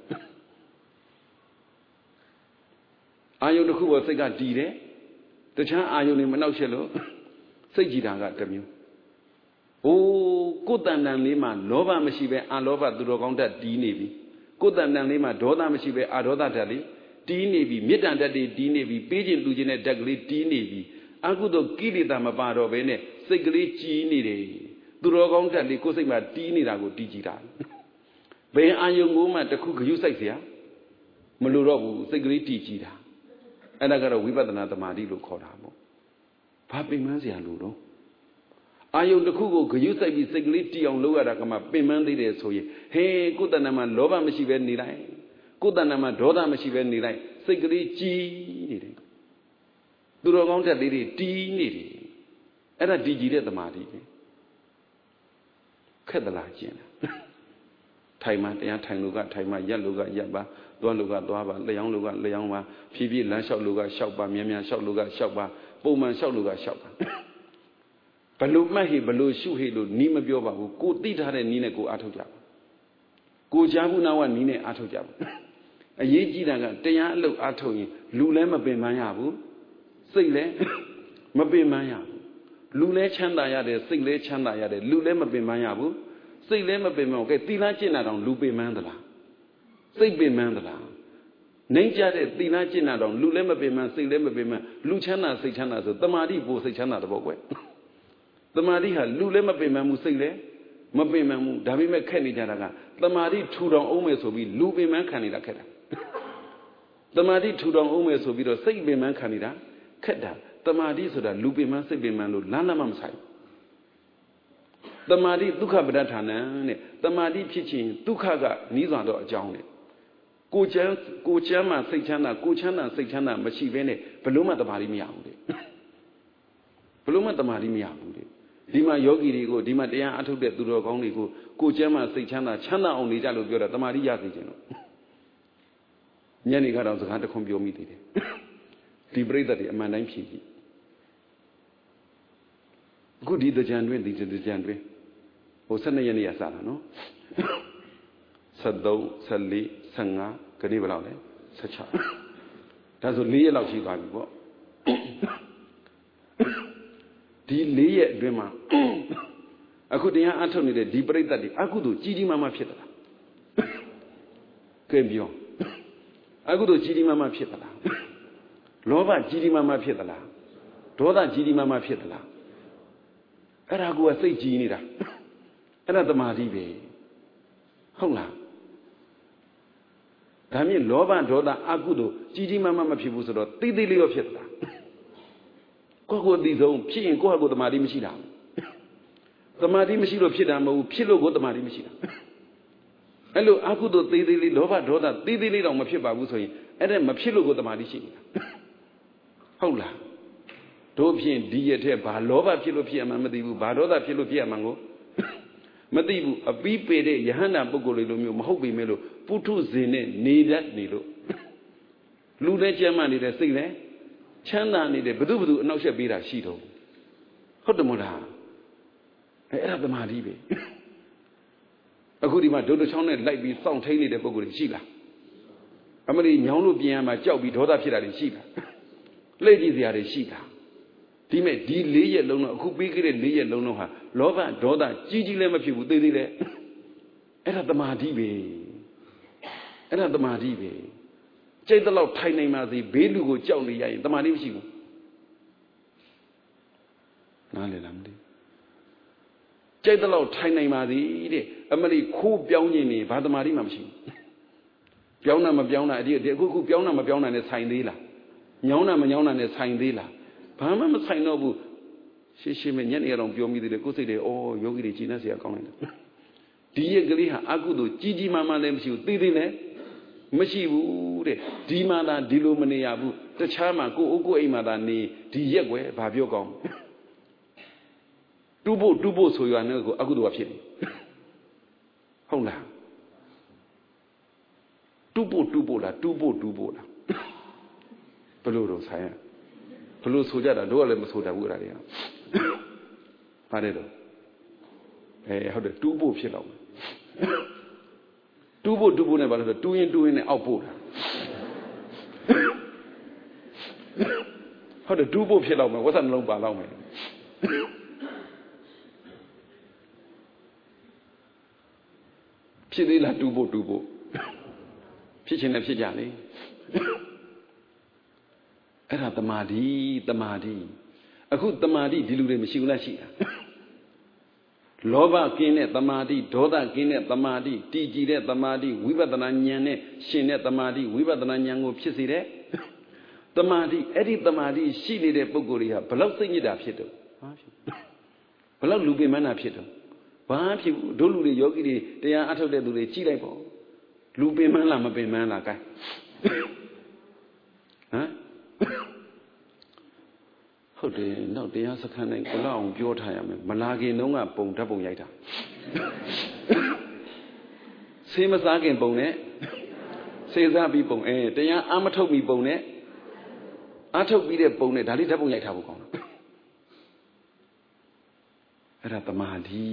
အာယုတစ်ခုပေါ်စိတ်ကတည်တယ်တခြားအာယုတွေမနှောက်ယှက်လို့စိတ်ကြည်တာကတမျိုးဟိုးကိုယ်တန်တန်လေးမှာလောဘမရှိပဲအာလောဘသူတော်ကောင်းတတ်တီးနေပြီကိုယ်တန်တန်လေးမှာဒေါသမရှိပဲအာဒေါသတတ်လေးတီးနေပြီမေတ္တာတတ်တွေတီးနေပြီပေးခြင်းလူခြင်းတဲ့ဓာတ်ကလေးတီးနေပြီအကုသိုလ်ကိလေသာမပါတော့ဘဲနဲ့စိတ်ကလေးကြီးနေတယ်သူတော်ကောင်းတတ်လေးကိုယ်စိတ်မှာတီးနေတာကိုတီးကြည့်တာဘယ်အာယုံကိုမှတစ်ခုဂရုစိုက်เสียမလိုတော့ဘူးစိတ်ကလေးတီးကြည့်တာအဲ့ဒါကတော့ဝိပဿနာသမာဓိလို့ခေါ်တာပေါ့ဘာပင်ပန်းเสียလို့တော့အာယုံတစ်ခုကိုဂရုစိုက်ပြီးစိတ်ကလေးတီးအောင်လုပ်ရတာကမှပင်ပန်းသေးတယ်ဆိုရင်ဟေးကိုယ်တဏ္ဍာမှာလောဘမရှိပဲနေလိုက်ကိုယ်တဏ္ဍာမှာဒေါသမရှိပဲနေလိုက်စိတ်ကလေးကြီးနေတယ်သူတော်ကောင်းတက်လေးတွေတီးနေတယ်အဲ့ဒါတည်ကြည်တဲ့သမာဓိပဲခက်သလားကျင်တာထိုင်မှတရားထိုင်လို့ကထိုင်မှရက်လို့ကရက်ပါသွားလို့ကသွားပါလျှောင်းလို့ကလျှောင်းပါဖြည်းဖြည်းလမ်းလျှောက်လို့ကလျှောက်ပါမြန်မြန်လျှောက်လို့ကလျှောက်ပါပုံမှန်လျှောက်လို့ကလျှောက်ပါဘလို့မှတ်ဟိဘလို့ရှုဟိလို့နီးမပြောပါဘူးကိုသိထားတဲ့နီးနဲ့ကိုအားထုတ်ကြပါကိုကြားဘူးနာဝနီးနဲ့အားထုတ်ကြပါအရေးကြီးတာကတရားအလုပ်အားထုတ်ရင်လူလည်းမပင်ပန်းရဘူးစိတ်လည်းမပင်ပန်းရဘူးလူလည်းချမ်းသာရတယ်စိတ်လည်းချမ်းသာရတယ်လူလည်းမပင်ပန်းရဘူးစိတ်လည်းမပင်ပန်းဘူးကဲသီလကျင့်တာတောင်လူပင်ပန်းသလားစိတ်ပင်ပန်းသလားနိုင်ကြတဲ့သီလကျင့်တာတောင်လူလည်းမပင်ပန်းစိတ်လည်းမပင်ပန်းလူချမ်းသာစိတ်ချမ်းသာဆိုတမာတိပိုစိတ်ချမ်းသာတဲ့ပေါ့ကွယ်တမာတိဟာလူလည်းမပင်ပန်းဘူးစိတ်လည်းမပင်ပန်းဘူးဒါပေမဲ့ခက်နေကြတာကတမာတိထူထောင်အောင်မယ်ဆိုပြီးလူပင်ပန်းခံနေတာခက်တာတမာတိထူထောင်အောင်မယ်ဆိုပြီးတော့စိတ်ပင်ပန်းခံနေတာခက်တာတမာတိဆိုတာလူပင်ပန်းစိတ်ပင်ပန်းလို့လမ်းလမ်းမဆိုင်တမာတိဒုက္ခပဋ္ဌာနံတဲ့တမာတိဖြစ်ခြင်းဒုက္ခကနီးစွာတော့အကြောင်းတဲ့ကိုချမ်းကိုချမ်းမှစိတ်ချမ်းသာကိုချမ်းသာစိတ်ချမ်းသာမရှိဘဲနဲ့ဘလို့မှတမာတိမရဘူးတဲ့ဘလို့မှတမာတိမရဘူးတဲ့ဒီမှာယောဂီတွေကိုဒီမှာတရားအထုတ်တဲ့သူတော်ကောင်းတွေကိုကိုချမ်းမှစိတ်ချမ်းသာချမ်းသာအောင်နေကြလို့ပြောတာတမာတိရစေခြင်းလို့ညနေကတော့စကားတစ်ခွန်းပြောမိသေးတယ်ဒီပြိဿတွေအမှန်တိုင်းဖြေကြည့်အခုဒီတကြံတွင်ဒီတကြံတွင်ဟို၁၂ရက်နေ့ရစတာနော်၁၃ ၁၄ ၁၅ခရီးဘယ်လောက်လဲ၁၆ဒါဆို၄ရက်လောက်ရှိသွားပြီပေါ့ဒီ၄ရက်အတွင်းမှာအခုတရားအထုတ်နေတဲ့ဒီပြိဿတွေအကုသို့ကြီးကြီးမားမားဖြစ်သလားကဲပြောအကုသို့ကြီးကြီးမားမားဖြစ်သလားလောဘကြီးကြီးမားမားဖြစ်သလားဒေါသကြီးကြီးမားမားဖြစ်သလားအဲ့ဒါကစိတ်ကြီးနေတာအဲ့ဒါတမာတိပဲဟုတ်လားဒါမြင်လောဘဒေါသအကုသို့ကြီးကြီးမားမားမဖြစ်ဘူးဆိုတော့တိတိလေးရောဖြစ်သလားကိုယ့်ကိုယ်သိဆုံးဖြစ်ရင်ကိုယ့်ဟာကိုယ်တမာတိမရှိတာတမာတိမရှိလို့ဖြစ်တာမဟုတ်ဘူးဖြစ်လို့ကိုယ်တမာတိမရှိတာအဲ့လိုအကုသို့သေးသေးလေးလောဘဒေါသသေးသေးလေးတော့မဖြစ်ပါဘူးဆိုရင်အဲ့ဒါမဖြစ်လို့ကိုယ်တမာတိရှိနေတာဟုတ်လားတို့ဖြင့်ဒီရက်ထဲဘာလောဘဖြစ်လို့ဖြစ်ရမှမသိဘူးဘာဒေါသဖြစ်လို့ဖြစ်ရမှကိုမသိဘူးအပီးပေတဲ့ယဟန္တာပုဂ္ဂိုလ်တွေလိုမျိုးမဟုတ်ပေမဲ့လို့ပုထုဇဉ်နဲ့နေတတ်နေလို့လူလည်းကျမ်းမာနေတဲ့စိတ်လည်းချမ်းသာနေတဲ့ဘု து ဘု து အနောက်ရှက်ပေးတာရှိတော့ဟုတ်တယ်မို့လားအဲအဲ့ဒါသမာဓိပဲအခုဒီမှာဒုတ်ချောင်းနဲ့လိုက်ပြီးစောင့်ထိန်နေတဲ့ပုဂ္ဂိုလ်တွေရှိလားအမလီညောင်းလို့ပြင်ရမှာကြောက်ပြီးဒေါသဖြစ်တာတွေရှိလားလှည့်ကြည့်စရာတွေရှိလားဒီမဲ့ဒီ၄ရက်လုံးတော့အခုပြီးခဲ့တဲ့၄ရက်လုံးတော့ဟာလောဘဒေါသကြီးကြီးလည်းမဖြစ်ဘူးသေးသေးလည်းအဲ့ဒါသမာဓိပဲအဲ့ဒါသမာဓိပဲကြိတ်တော့ထိုင်နိုင်ပါစေဘေးလူကိုကြောက်နေရရင်သမာဓိမရှိဘူးနားလည်လားမသိကြိတ်တော့ထိုင်နိုင်ပါစေတဲ့အမလီခိုးပြောင်းခြင်းနေဘာသမာဓိမှမရှိဘူးပြောင်းတာမပြောင်းတာအဒီအခုခုပြောင်းတာမပြောင်းတာနဲ့ဆိုင်သေးလားညောင်းတာမညောင်းတာနဲ့ဆိုင်သေးလားဘာမှမဆိုင်တော့ဘူးရှင်းရှင်းပဲညနေကတော့ပြောမိသေးတယ်ကိုယ်စိတ်တွေဩယောဂီတွေကျင့်နေเสียကောင်းလိုက်တယ်ဒီရက်ကလေးဟာအကုသို့ကြီးကြီးမားမားလည်းမရှိဘူးသေးသေးလည်းမရှိဘူးတဲ့ဒီမှသာဒီလိုမနေရဘူးတခြားမှာကိုယ်အုပ်ကိုယ်အိမ်မှာသာနေဒီရက်ွယ်ဘာပြောကောင်းတူဖို့တူဖို့ဆိုရနဲ့ကိုအကုသိုလ်ဖြစ်နေဟုတ်လားတူဖို့တူဖို့လားတူဖို့တူဖို့လားဘယ်လိုတော့ဆိုင်ရဘယ်လိုဆိုကြတာတို့ကလည်းမဆိုတတ်ဘူးအဲ့ဒါတွေကပါတယ်တော့အဲဟုတ်တယ်တူဖို့ဖြစ်တော့တူဖို့တူဖို့နဲ့ဘာလို့ဆိုတူရင်တူရင်နဲ့အောက်ဖို့တာဟုတ်တယ်တူဖို့ဖြစ်တော့မယ်ဝတ်ဆနှလုံးပါတော့မယ်ဖြစ်သေးလားတူဖို့တူဖို့ဖြစ်ခြင်းနဲ့ဖြစ်ကြလေအဲ့ဒါတမာတိတမာတိအခုတမာတိဒီလူတွေမရှိဘူးလားရှိတာလောဘကင်းတဲ့တမာတိဒေါသကင်းတဲ့တမာတိတည်ကြည်တဲ့တမာတိဝိပဿနာဉာဏ်နဲ့ရှင်တဲ့တမာတိဝိပဿနာဉာဏ်ကိုဖြစ်စေတဲ့တမာတိအဲ့ဒီတမာတိရှိနေတဲ့ပုဂ္ဂိုလ်တွေကဘလောက်စိတ်ညစ်တာဖြစ်တော့ဘာဖြစ်ဘလောက်လူပင်မနာဖြစ်တော့ဘာဖြစ်ဘူးတို့လူတွေယောဂီတွေတရားအထုတ်တဲ့သူတွေကြည့်လိုက်ပေါ့လူပင်မလားမပင်မလား gain ဟမ်ဟုတ်တယ်နောက်တရားစခန်းတိုင်းကိုလောက်အောင်ပြောထားရမယ်မလာခင်တုန်းကပုံဓာတ်ပုံရိုက်တာဆေးမစားခင်ပုံနဲ့ဆေးစားပြီးပုံအဲတရားအမထုတ်ပြီးပုံနဲ့အထုတ်ပြီးတဲ့ပုံနဲ့ဒါလေးဓာတ်ပုံရိုက်ထားဖို့ကောင်းတယ်အဲ့ဒါတမာတိ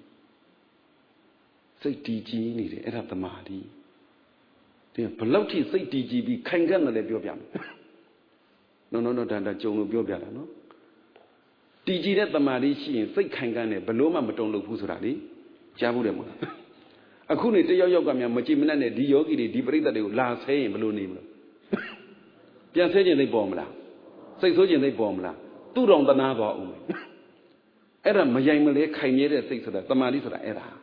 စိတ်တည်ကြည်နေတယ်အဲ့ဒါတမာတိဒီဘလောက်ထိစိတ်တည်ကြည်ပြီးခိုင်ခံ့တယ်လည်းပြောပြမယ်နော်နော်နော်ဒါဒါကြုံလို့ပြောပြတာနော်တည်ကြည်တဲ့တမာတိရှိရင်စိတ်ခိုင်ခံ့တယ်ဘလို့မှမတုံ့လို့ဘူးဆိုတာလေကြားဘူးတယ်မို့လားအခုနေတယောက်ယောက်ကများမကြည်မနဲ့ဒီယောဂီတွေဒီပရိသတ်တွေကိုလာဆဲရင်ဘလို့နေမလို့ပြန်ဆဲခြင်းသိပေါ်မလားစိတ်ဆိုးခြင်းသိပေါ်မလားသူ့တော်တနာပေါ်အောင်အဲ့ဒါမယိုင်မလဲခိုင်နေတဲ့စိတ်ဆိုတာတမာတိဆိုတာအဲ့ဒါ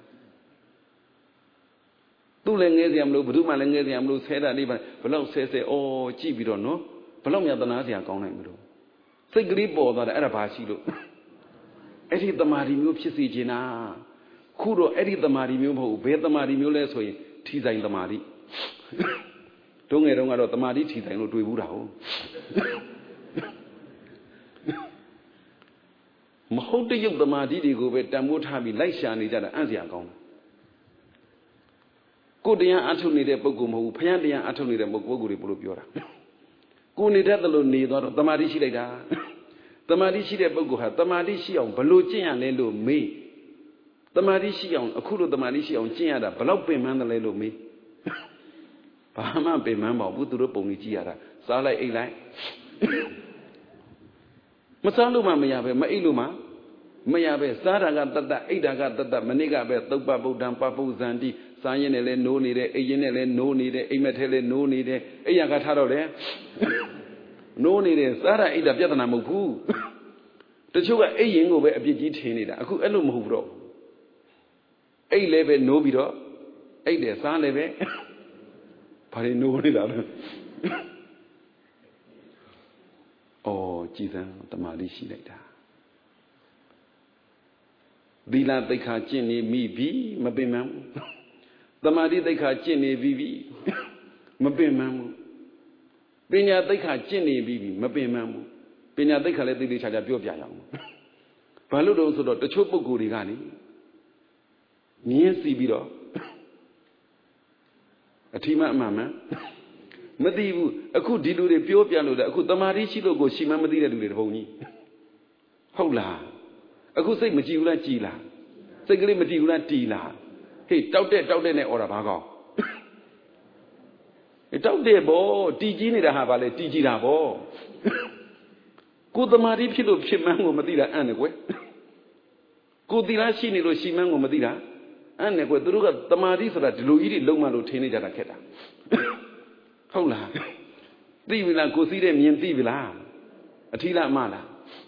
သူ့လည်းငဲစရာမလိုဘယ်သူမှလည်းငဲစရာမလိုဆဲတာလေးပဲဘလောက်ဆဲဆဲဩကြည့်ပြီးတော့နော်ဘလောက်များတနာစရာကောင်းနိုင်မလို့စိတ်ကလေးပေါ်သွားတယ်အဲ့ဒါဘာရှိလို့အဲ့ဒီတမာတိမျိုးဖြစ်စီခြင်းနာခုတော့အဲ့ဒီတမာတိမျိုးမဟုတ်ဘူးဘယ်တမာတိမျိုးလဲဆိုရင်ထီဆိုင်တမာတိတုံးငယ်တုန်းကတော့တမာတိထီဆိုင်လို့တွေ့ဘူးတာဟုတ်မဟုတ်တဲ့ရုပ်တမာတိတွေကိုပဲတန်ဖိုးထားပြီးလိုက်ရှာနေကြတာအံ့စရာကောင်းတယ်ကိုတရားအထုတ်နေတဲ့ပုဂ္ဂိုလ်မဟုတ်ဘူးဘုရားတရားအထုတ်နေတဲ့ပုဂ္ဂိုလ်တွေဘလို့ပြောတာကိုနေတတ်တယ်လို့နေသွားတော့တမာတိရှိလိုက်တာတမာတိရှိတဲ့ပုဂ္ဂိုလ်ဟာတမာတိရှိအောင်ဘလို့ကျင့်ရလဲလို့မေးတမာတိရှိအောင်အခုလိုတမာတိရှိအောင်ကျင့်ရတာဘလောက်ပင်ပန်းတယ်လဲလို့မေးဘာမှပင်ပန်းပါဘူးသူတို့ပုံကြီးကြည့်ရတာစားလိုက်အိတ်လိုက်မစားလို့မှမရပဲမအိတ်လို့မှမရပဲစားတာကတတ်တတ်အိတ်တာကတတ်တတ်မနေ့ကပဲသုပ္ပဗုဒ္ဓံပပုဇံတိစားရင်လည်းနိုးနေတယ်အိတ်ရင်လည်းနိုးနေတယ်အိမ်မက်ထဲလည်းနိုးနေတယ်အိယာကထားတော့လေနိုးနေတယ်စားတာအိတ်တာပြဿနာမဟုတ်ဘူးတချို့ကအိတ်ရင်ကိုပဲအပြစ်ကြီးထင်နေတာအခုအဲ့လိုမဟုတ်ဘူးတော့အိတ်လည်းပဲနိုးပြီးတော့အိတ်တယ်စားလည်းပဲဘာလို့နိုးနေတာလဲအော်ကြည်စံတမာတိရှိလိုက်တာသီလသိက္ခာကျင့်နေမိပြီမပင်မဘူးတမာတိသိက္ခာကျင့်နေပြီပြီမပင်မဘူးပညာသိက္ခာကျင့်နေပြီပြီမပင်မဘူးပညာသိက္ခာလည်းသိသိချာချာပြောပြရအောင်ဘာလို့တော့ဆိုတော့တချို့ပုဂ္ဂိုလ်တွေကနေမြင်းစီပြီးတော့အထီးမအမှန်မှန်မသိဘူးအခုဒီလူတွေပြောပြလို့လေအခုတမာတိရှိလို့ကိုရှိမှမသိတဲ့လူတွေတပုံကြီးဟုတ်လားအခုစိတ်မကြည်ဘူးလားကြည်လားစိတ်ကလေးမတည်ဘူးလားတည်လားဟေးတောက်တဲ့တောက်တဲ့နဲ့អော်တာဘာကောင်းတောက်တဲ့ဘောတည်ကြီးနေတာဟာဗာလေတည်ကြီးတာဘောကိုတမာတိဖြစ်လို့ဖြစ်မှန်းကိုမသိတာအံ့တယ်ကွယ်ကိုသီလရှိနေလို့ရှိမှန်းကိုမသိတာအံ့တယ်ကွယ်သူတို့ကတမာတိဆိုတာဒီလိုကြီးတွေလုံးမလို့ထင်နေကြတာခက်တာဟုတ်လားသိပြီလားကိုစီးတဲ့မြင်သိပြီလားအထီးလားအမလား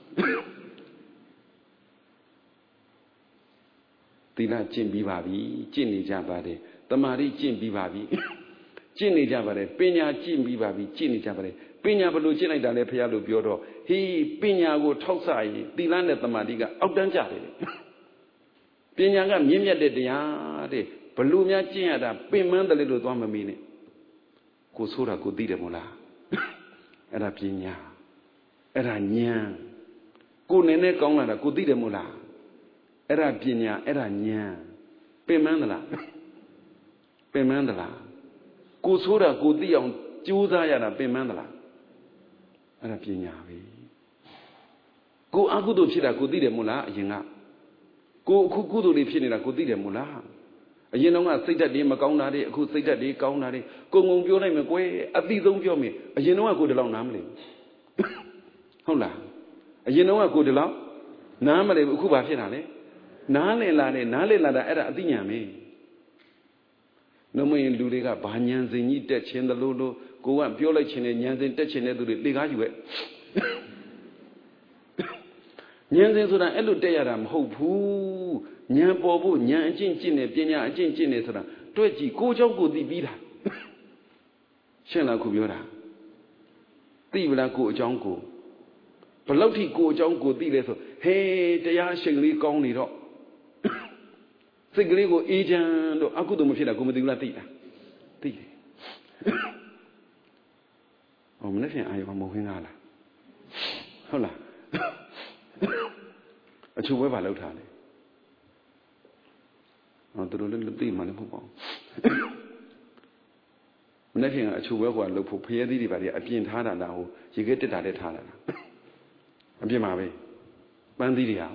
သီလကျင့်ပြီးပါပြီကျင့်နေကြပါတယ်တမာတိကျင့်ပြီးပါပြီကျင့်နေကြပါတယ်ပညာကျင့်ပြီးပါပြီကျင့်နေကြပါတယ်ပညာဘယ်လိုကျင့်လိုက်တာလဲဖခင်လို့ပြောတော့ဟေးပညာကိုထောက်ဆရင်သီလနဲ့တမာတိကအောက်တန်းကြတယ်ပညာကမြင့်မြတ်တဲ့တရားတဲ့ဘလို့များကျင့်ရတာပင်မန်းတယ်လို့သွားမမီးနဲ့ကိုဆိုးတာကိုသိတယ်မို့လားအဲ့ဒါပညာအဲ့ဒါဉာဏ်ကိုနည်းနည်းကောင်းလာတာကိုသိတယ်မို့လား era pinya era nya pemandala pemandala ko soda ko ti aung joosa ya da pemandala era pinya be ko akudo phit da ko tiတယ်မို့လားအရင်ကကိုအခုကုသိုလ်တွေဖြစ်နေတာကိုသိတယ်မို့လားအရင်တော့ကစိတ်ဓာတ်တွေမကောင်းတာတွေအခုစိတ်ဓာတ်တွေကောင်းတာတွေကုံကုံပြောနိုင်မယ်ကွယ်အတိဆုံးပြောမယ်အရင်တော့ကကိုဒီလောက်နားမလဲဟုတ်လားအရင်တော့ကကိုဒီလောက်နားမလဲအခုဘာဖြစ်တာလဲနားလည်လာတယ်နားလည်လာတာအဲ့ဒါအသိဉာဏ်ပဲနှမရင်လူတွေကဘာဉာဏ်စဉ်ကြီးတက်ခြင်းတလို့လို့ကိုကပြောလိုက်ခြင်းနဲ့ဉာဏ်စဉ်တက်ခြင်းတဲ့သူတွေလေကားယူရဲ့ဉာဏ်စဉ်ဆိုတာအဲ့လိုတက်ရတာမဟုတ်ဘူးဉာဏ်ပေါ်ဖို့ဉာဏ်အကျင့်ကျင့်နဲ့ပညာအကျင့်ကျင့်နဲ့ဆိုတာတွေ့ကြည့်ကိုเจ้าကိုသိပြီးတာရှင်းလားခုပြောတာသိဗလားကိုအကြောင်းကိုဘယ်လောက်ထိကိုအကြောင်းကိုသိလဲဆိုဟေးတရားအရှိန်လေးကောင်းနေတော့စိတ်ကလေးကိုအေးချမ်းတော့အကုသိုလ်မဖြစ်တာကိုမသိဘူးလားသိတာသိတယ်ဟောမနေ့ကအာရုံမဝင်လာလားဟုတ်လားအချို့ဘဲပါလောက်ထားတယ်ဟောသူတို့လည်းသိမှလည်းမဟုတ်ပါဘူးမနေ့ကအချို့ဘဲကလှုပ်ဖို့ဖျဲသီးတွေပါလေအပြင်ထားတာလားဟိုရေခဲတက်တာလည်းထားတာလားအပြင်မှာပဲပန်းသီးတွေဟာ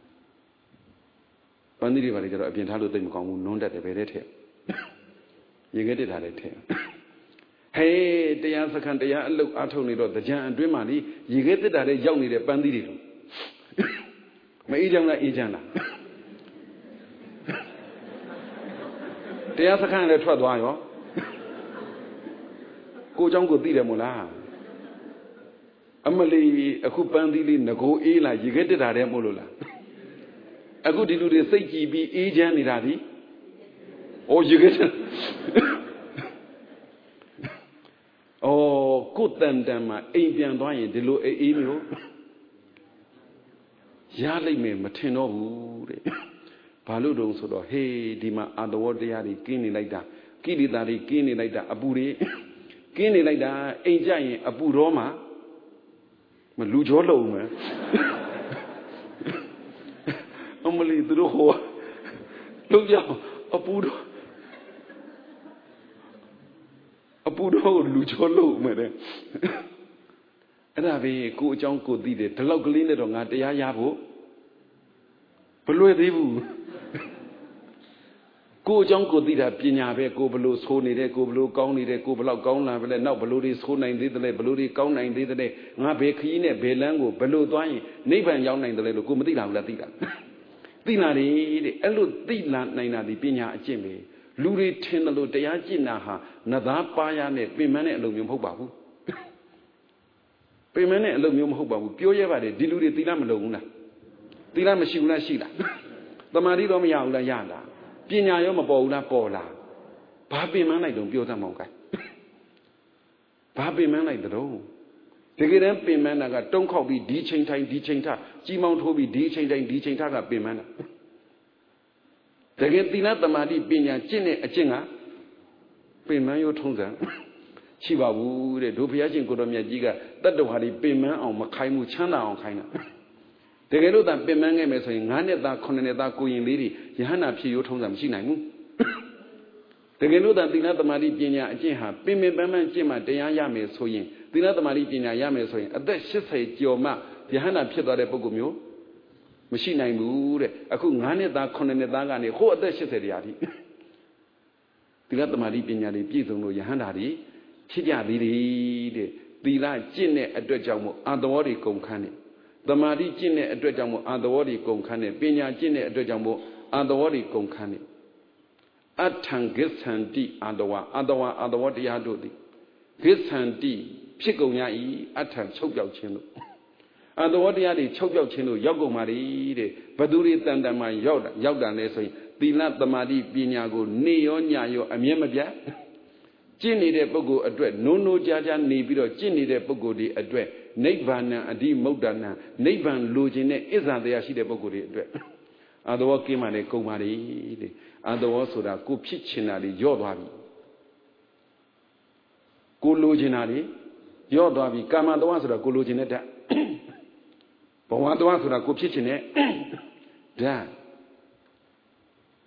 ပန်းသီးတွေပါလေကျတော့အပြင်ထားလို့သိမကောင်းဘူးနုံးတက်တယ်ပဲတဲ့ထက်ရေခဲတက်တာလည်းထက်ဟေးတရားစခန်းတရားအလုတ်အားထုတ်နေတော့ကြံအတွင်းမှာလေရေခဲတက်တာလည်းရောက်နေတဲ့ပန်းသီးတွေလို့မအေးချမ်းလားအေးချမ်းလားတရားစခန်းလည်းထွက်သွားရောကိုเจ้าကိုသိတယ်မို့လားအမလီအခုပန်းသီးလေးငကိုအေးလာရေခဲတက်တာတည်းမို့လို့လားအခုဒီလူတွေစိတ်ကြည်ပြီးအေးချမ်းနေတာဒီဩရေခဲတက်ဩကိုတန်တန်မှာအိမ်ပြန်သွားရင်ဒီလိုအေးအေးမျိုးရလိုက်မယ်မထင်တော့ဘူးတဲ့ဘာလို့တုံးဆိုတော့ဟေးဒီမှာအာတဝတရားတွေကင်းနေလိုက်တာကိလေသာတွေကင်းနေလိုက်တာအပူတွေကင်းနေလိုက်တာအိမ်ကြရင်အပူတော့မှမလူကြောလုံးမယ်အမလီသူတို့ဟောလုံးကြအပူတော့အပူတော့လူကြောလုံးမယ်တဲ့အဲ့ဒါပဲကိုအကြောင်းကိုသိတယ်ဒီလောက်ကလေးနဲ့တော့ငါတရားရဖို့ဘလွယ်သေးဘူးကိုအကြောင်းကိုသိတာပညာပဲကိုဘလို့ဆိုးနေတယ်ကိုဘလို့ကောင်းနေတယ်ကိုဘလောက်ကောင်းလာပဲလဲနောက်ဘလို့တွေဆိုးနိုင်သေးတယ်လဲဘလို့တွေကောင်းနိုင်သေးတယ်ငါဘယ်ခရီးနဲ့ဘယ်လမ်းကိုဘလို့သွားရင်နိဗ္ဗာန်ရောက်နိုင်တယ်လဲလို့ကိုမသိတာဘူးလားသိတာသိလာတယ်တဲ့အဲ့လိုသိလာနိုင်တာဒီပညာအကျင့်ပဲလူတွေထင်တယ်လို့တရားကျင့်တာဟာနသားပါရနဲ့ပင်မနဲ့အလုံးမျိုးမဟုတ်ပါဘူးပင်မနဲ့အလုံးမျိုးမဟုတ်ပါဘူးပြောရပါတယ်ဒီလူတွေသီလမလုံဘူးလားသီလမရှိဘူးလားရှိလားတမာတိတော့မရဘူးလားရလားပညာရောမပေါ်ဘူးလားပေါ်လားဘာပင်မလိုက်တော့ပြောသမောင်းကိုင်းဘာပင်မလိုက်တော့တကယ်တမ်းပင်မတာကတုံးခောက်ပြီးဒီချိန်တိုင်းဒီချိန်ထကြီးမောင်းထိုးပြီးဒီချိန်တိုင်းဒီချိန်ထကပင်မတာတကယ်သီလတမာတိပညာကျင့်တဲ့အကျင့်ကပင်မရောထုံးစံရှိပါဘူးတဲ့တို့ဘုရားရှင်ကိုတော်မြတ်ကြီးကတတ္တဝါတွေပင်မအောင်မခိုင်းဘူးချမ်းသာအောင်ခိုင်းတာတကယ်လို့သာပင်မခဲ့မယ်ဆိုရင်ငါးနှစ်သားခုနှစ်နှစ်သားကိုရင်လေးတွေယဟန္တာဖြစ်ရိုးထုံးစံမရှိနိုင်ဘူးတကယ်လို့သာသီလသမာဓိပညာအကျင့်ဟာပင်ပင်ပန်းပန်းကျင့်မှတရားရမယ်ဆိုရင်သီလသမာဓိပညာရမယ်ဆိုရင်အသက်ရှစ်ဆယ်ကျော်မှယဟန္တာဖြစ်သွားတဲ့ပုဂ္ဂိုလ်မျိုးမရှိနိုင်ဘူးတဲ့အခုငါးနှစ်သားခုနှစ်နှစ်သားကနေဟိုအသက်ရှစ်ဆယ်တရားထိသီလသမာဓိပညာတွေပြည့်စုံလို့ယဟန္တာတွေဖြစ်ကြသေးတယ်တဲ့သီလကျင့်တဲ့အတွက်ကြောင့်မို့အာသဝတွေကုန်ခန်းတယ်သမာဓိကျင့်တဲ့အတွက်ကြောင့်မို့အာသဝတွေကုန်ခန်းတယ်ပညာကျင့်တဲ့အတွက်ကြောင့်မို့အာသဝတွေကုန်ခန်းတယ်အထံဂစ္ဆန္တိအာသဝအာသဝအာသဝတရားတို့သည်ဂစ္ဆန္တိဖြစ်ကုန်ရ၏အထံချုပ်ပြောက်ခြင်းလို့အာသဝတရားတွေချုပ်ပြောက်ခြင်းလို့ရောက်ကုန်ပါလေတဲ့ဘသူတွေတန်တန်မှရောက်တာရောက်တာလဲဆိုရင်သီလသမာဓိပညာကိုနေရောညရောအမြဲမပြတ်ကျင့်နေတဲ့ပုဂ္ဂိုလ်အတွက်နိုးနိုးကြားကြားနေပြီးတော့ကျင့်နေတဲ့ပုဂ္ဂိုလ်တွေအတွက်နိဗ္ဗာန်အဓိမုဒ္ဒနာနိဗ္ဗာန်လိုချင်တဲ့အစ္ဆာတရားရှိတဲ့ပုဂ္ဂိုလ်တွေအတွက်အာသဝကင်းမှလည်းကုန်ပါလေတဲ့အာသဝဆိုတာကိုဖြစ်ချင်တာတွေညော့သွားပြီကိုလိုချင်တာတွေညော့သွားပြီကာမတဝဆိုတာကိုလိုချင်တဲ့ဓာတ်ဘဝတဝဆိုတာကိုဖြစ်ချင်တဲ့ဓာတ်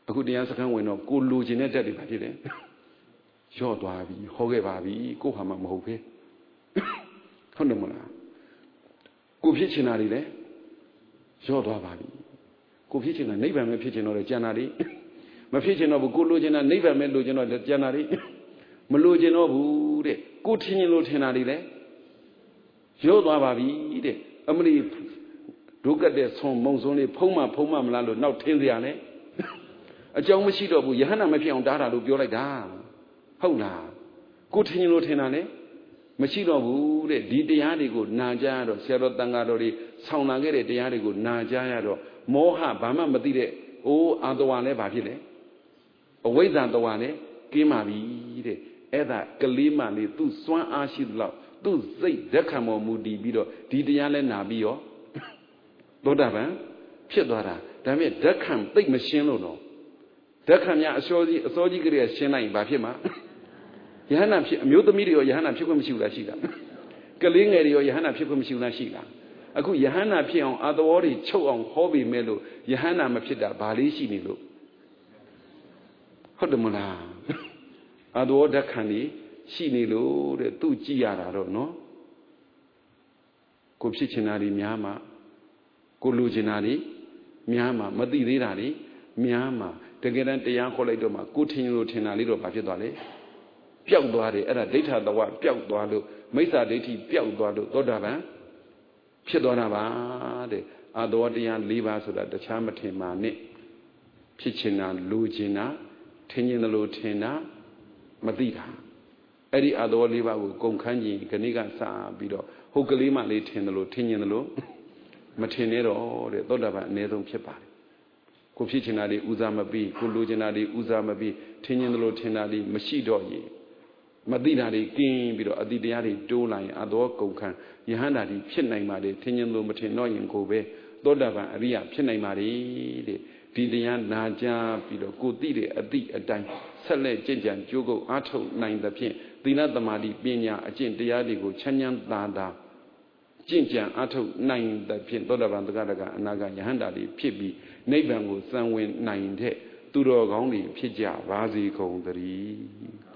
အခုတရားစခန်းဝင်တော့ကိုလိုချင်တဲ့တက်တွေပါဖြစ်တယ်ရော့သွားပြီဟောခဲ့ပါပြီကိုဟာမှမဟုတ်ပဲဟုတ်တယ်မလားကိုဖြစ်ချင်တာတွေလည်းရော့သွားပါပြီကိုဖြစ်ချင်တာနိဗ္ဗာန်ပဲဖြစ်ချင်တော့တယ်ကျန်တာတွေမဖြစ်ချင်တော့ဘူးကိုလိုချင်တာနိဗ္ဗာန်ပဲလိုချင်တော့ကျန်တာတွေမလိုချင်တော့ဘူးတဲ့ကိုထင်ရင်လို့ထင်တာတွေလည်းရော့သွားပါပြီတဲ့အမလီဒုက္ကတဲ့ဆွန်မုံစွန်းလေးဖုံးမဖုံးမမလားလို့နောက်ထင်းစရာနဲ့အကြောင်းမရှိတော့ဘူးယဟန္တာမဖြစ်အောင်တားတာလို့ပြောလိုက်တာဟုတ်လားကိုထင်ရင်လို့ထင်တာလေမရှိတော့ဘူးတဲ့ဒီတရားတွေကိုနာကြားရတော့ဆရာတော်တန်ဃာတော်တွေဆောင်းလာခဲ့တဲ့တရားတွေကိုနာကြားရတော့မောဟဘာမှမသိတဲ့အိုးအာတဝါလည်းဘာဖြစ်လဲအဝိဇ္ဇာတဝါလည်းကင်းပါပြီတဲ့အဲ့ဒါကလေးမလေးသူ့စွမ်းအားရှိသလောက်သူ့စိတ်ဓာတ်ခံပေါ်မူတည်ပြီးတော့ဒီတရားလဲနာပြီးရောသောတာပန်ဖြစ်သွားတာဒါပေမဲ့ဓာတ်ခံသိမ့်မရှင်းလို့တော့ဓာတ်ခံများအစောကြီးအစောကြီးကလေးရှင်းလိုက်ရင်ဘာဖြစ်မှာယဟန္တာဖြစ်အမျိုးသမီးတွေရောယဟန္တာဖြစ်ခွင့်မရှိဘူးလားရှိလားကလေးငယ်တွေရောယဟန္တာဖြစ်ခွင့်မရှိဘူးလားရှိလားအခုယဟန္တာဖြစ်အောင်အာသဝေါတွေချုပ်အောင်ဟောပြီးမဲ့လို့ယဟန္တာမဖြစ်တာဘာလေးရှိနေလို့ဟုတ်တယ်မလားအာသဝေါဓာတ်ခံနေရှိနေလို့တဲ့သူကြည့်ရတာတော့နော်ကိုဖြစ်ချင်တာတွေများမှာကိုလူချင်တာတွေများမှာမသိသေးတာတွေများမှာတကယ်တမ်းတရားခေါ်လိုက်တော့မှကိုထင်လို့ထင်တာလေးတော့ဘာဖြစ်သွားလဲပျောက်သွားတယ်အဲ့ဒါဒိဋ္ဌတဝပျောက်သွားလို့မိစ္ဆာဒိဋ္ဌိပျောက်သွားလို့သောတာပန်ဖြစ်သွားတာပါတဲ့အာသဝတရား၄ပါးဆိုတာတခြားမထင်ပါနဲ့ဖြစ်ချင်တာလူချင်တာထင်ရင်လို့ထင်တာမသိတာအဲ့ဒီအာသဝ၄ပါးကိုကုန်ခန်းကြီးခဏိကစပြီးတော့ဟုတ်ကလေးမှလေးထင်တယ်လို့ထင်ရင်လို့မထင်နဲ့တော့တဲ့သောတာပန်အနည်းဆုံးဖြစ်ပါတယ်ကိုဖြစ်ချင်တာတွေဦးစားမပြီးကိုလိုချင်တာတွေဦးစားမပြီးထင်ရင်လို့ထင်တာတွေမရှိတော့ရင်မသိတာတွေကင်းပြီးတော့အတိတရားတွေတိုးလာရင်အသောကုန်ခံယဟန္တာတွေဖြစ်နိုင်ပါလေထင်ရင်လို့မထင်တော့ရင်ကိုပဲသောတာပန်အရိယဖြစ်နိုင်ပါလေတဲ့ဒီတရားနာကြားပြီးတော့ကိုသိတဲ့အတိအတိုင်းဆက်လက်ကြင်ကြံကြိုးကုပ်အားထုတ်နိုင်သဖြင့်သီလသမာဓိပညာအကျင့်တရားတွေကိုချမ်းချမ်းသာသာကြင်ကြံအားထုတ်နိုင်သဖြင့်သောတာပန်သဂတကအနာဂယဟန္တာတွေဖြစ်ပြီးနိဗ္ဗာန်ကိုစံဝင်နိုင်တဲ့သူတော်ကောင်းတွေဖြစ်ကြပါစေကုန်သတည်း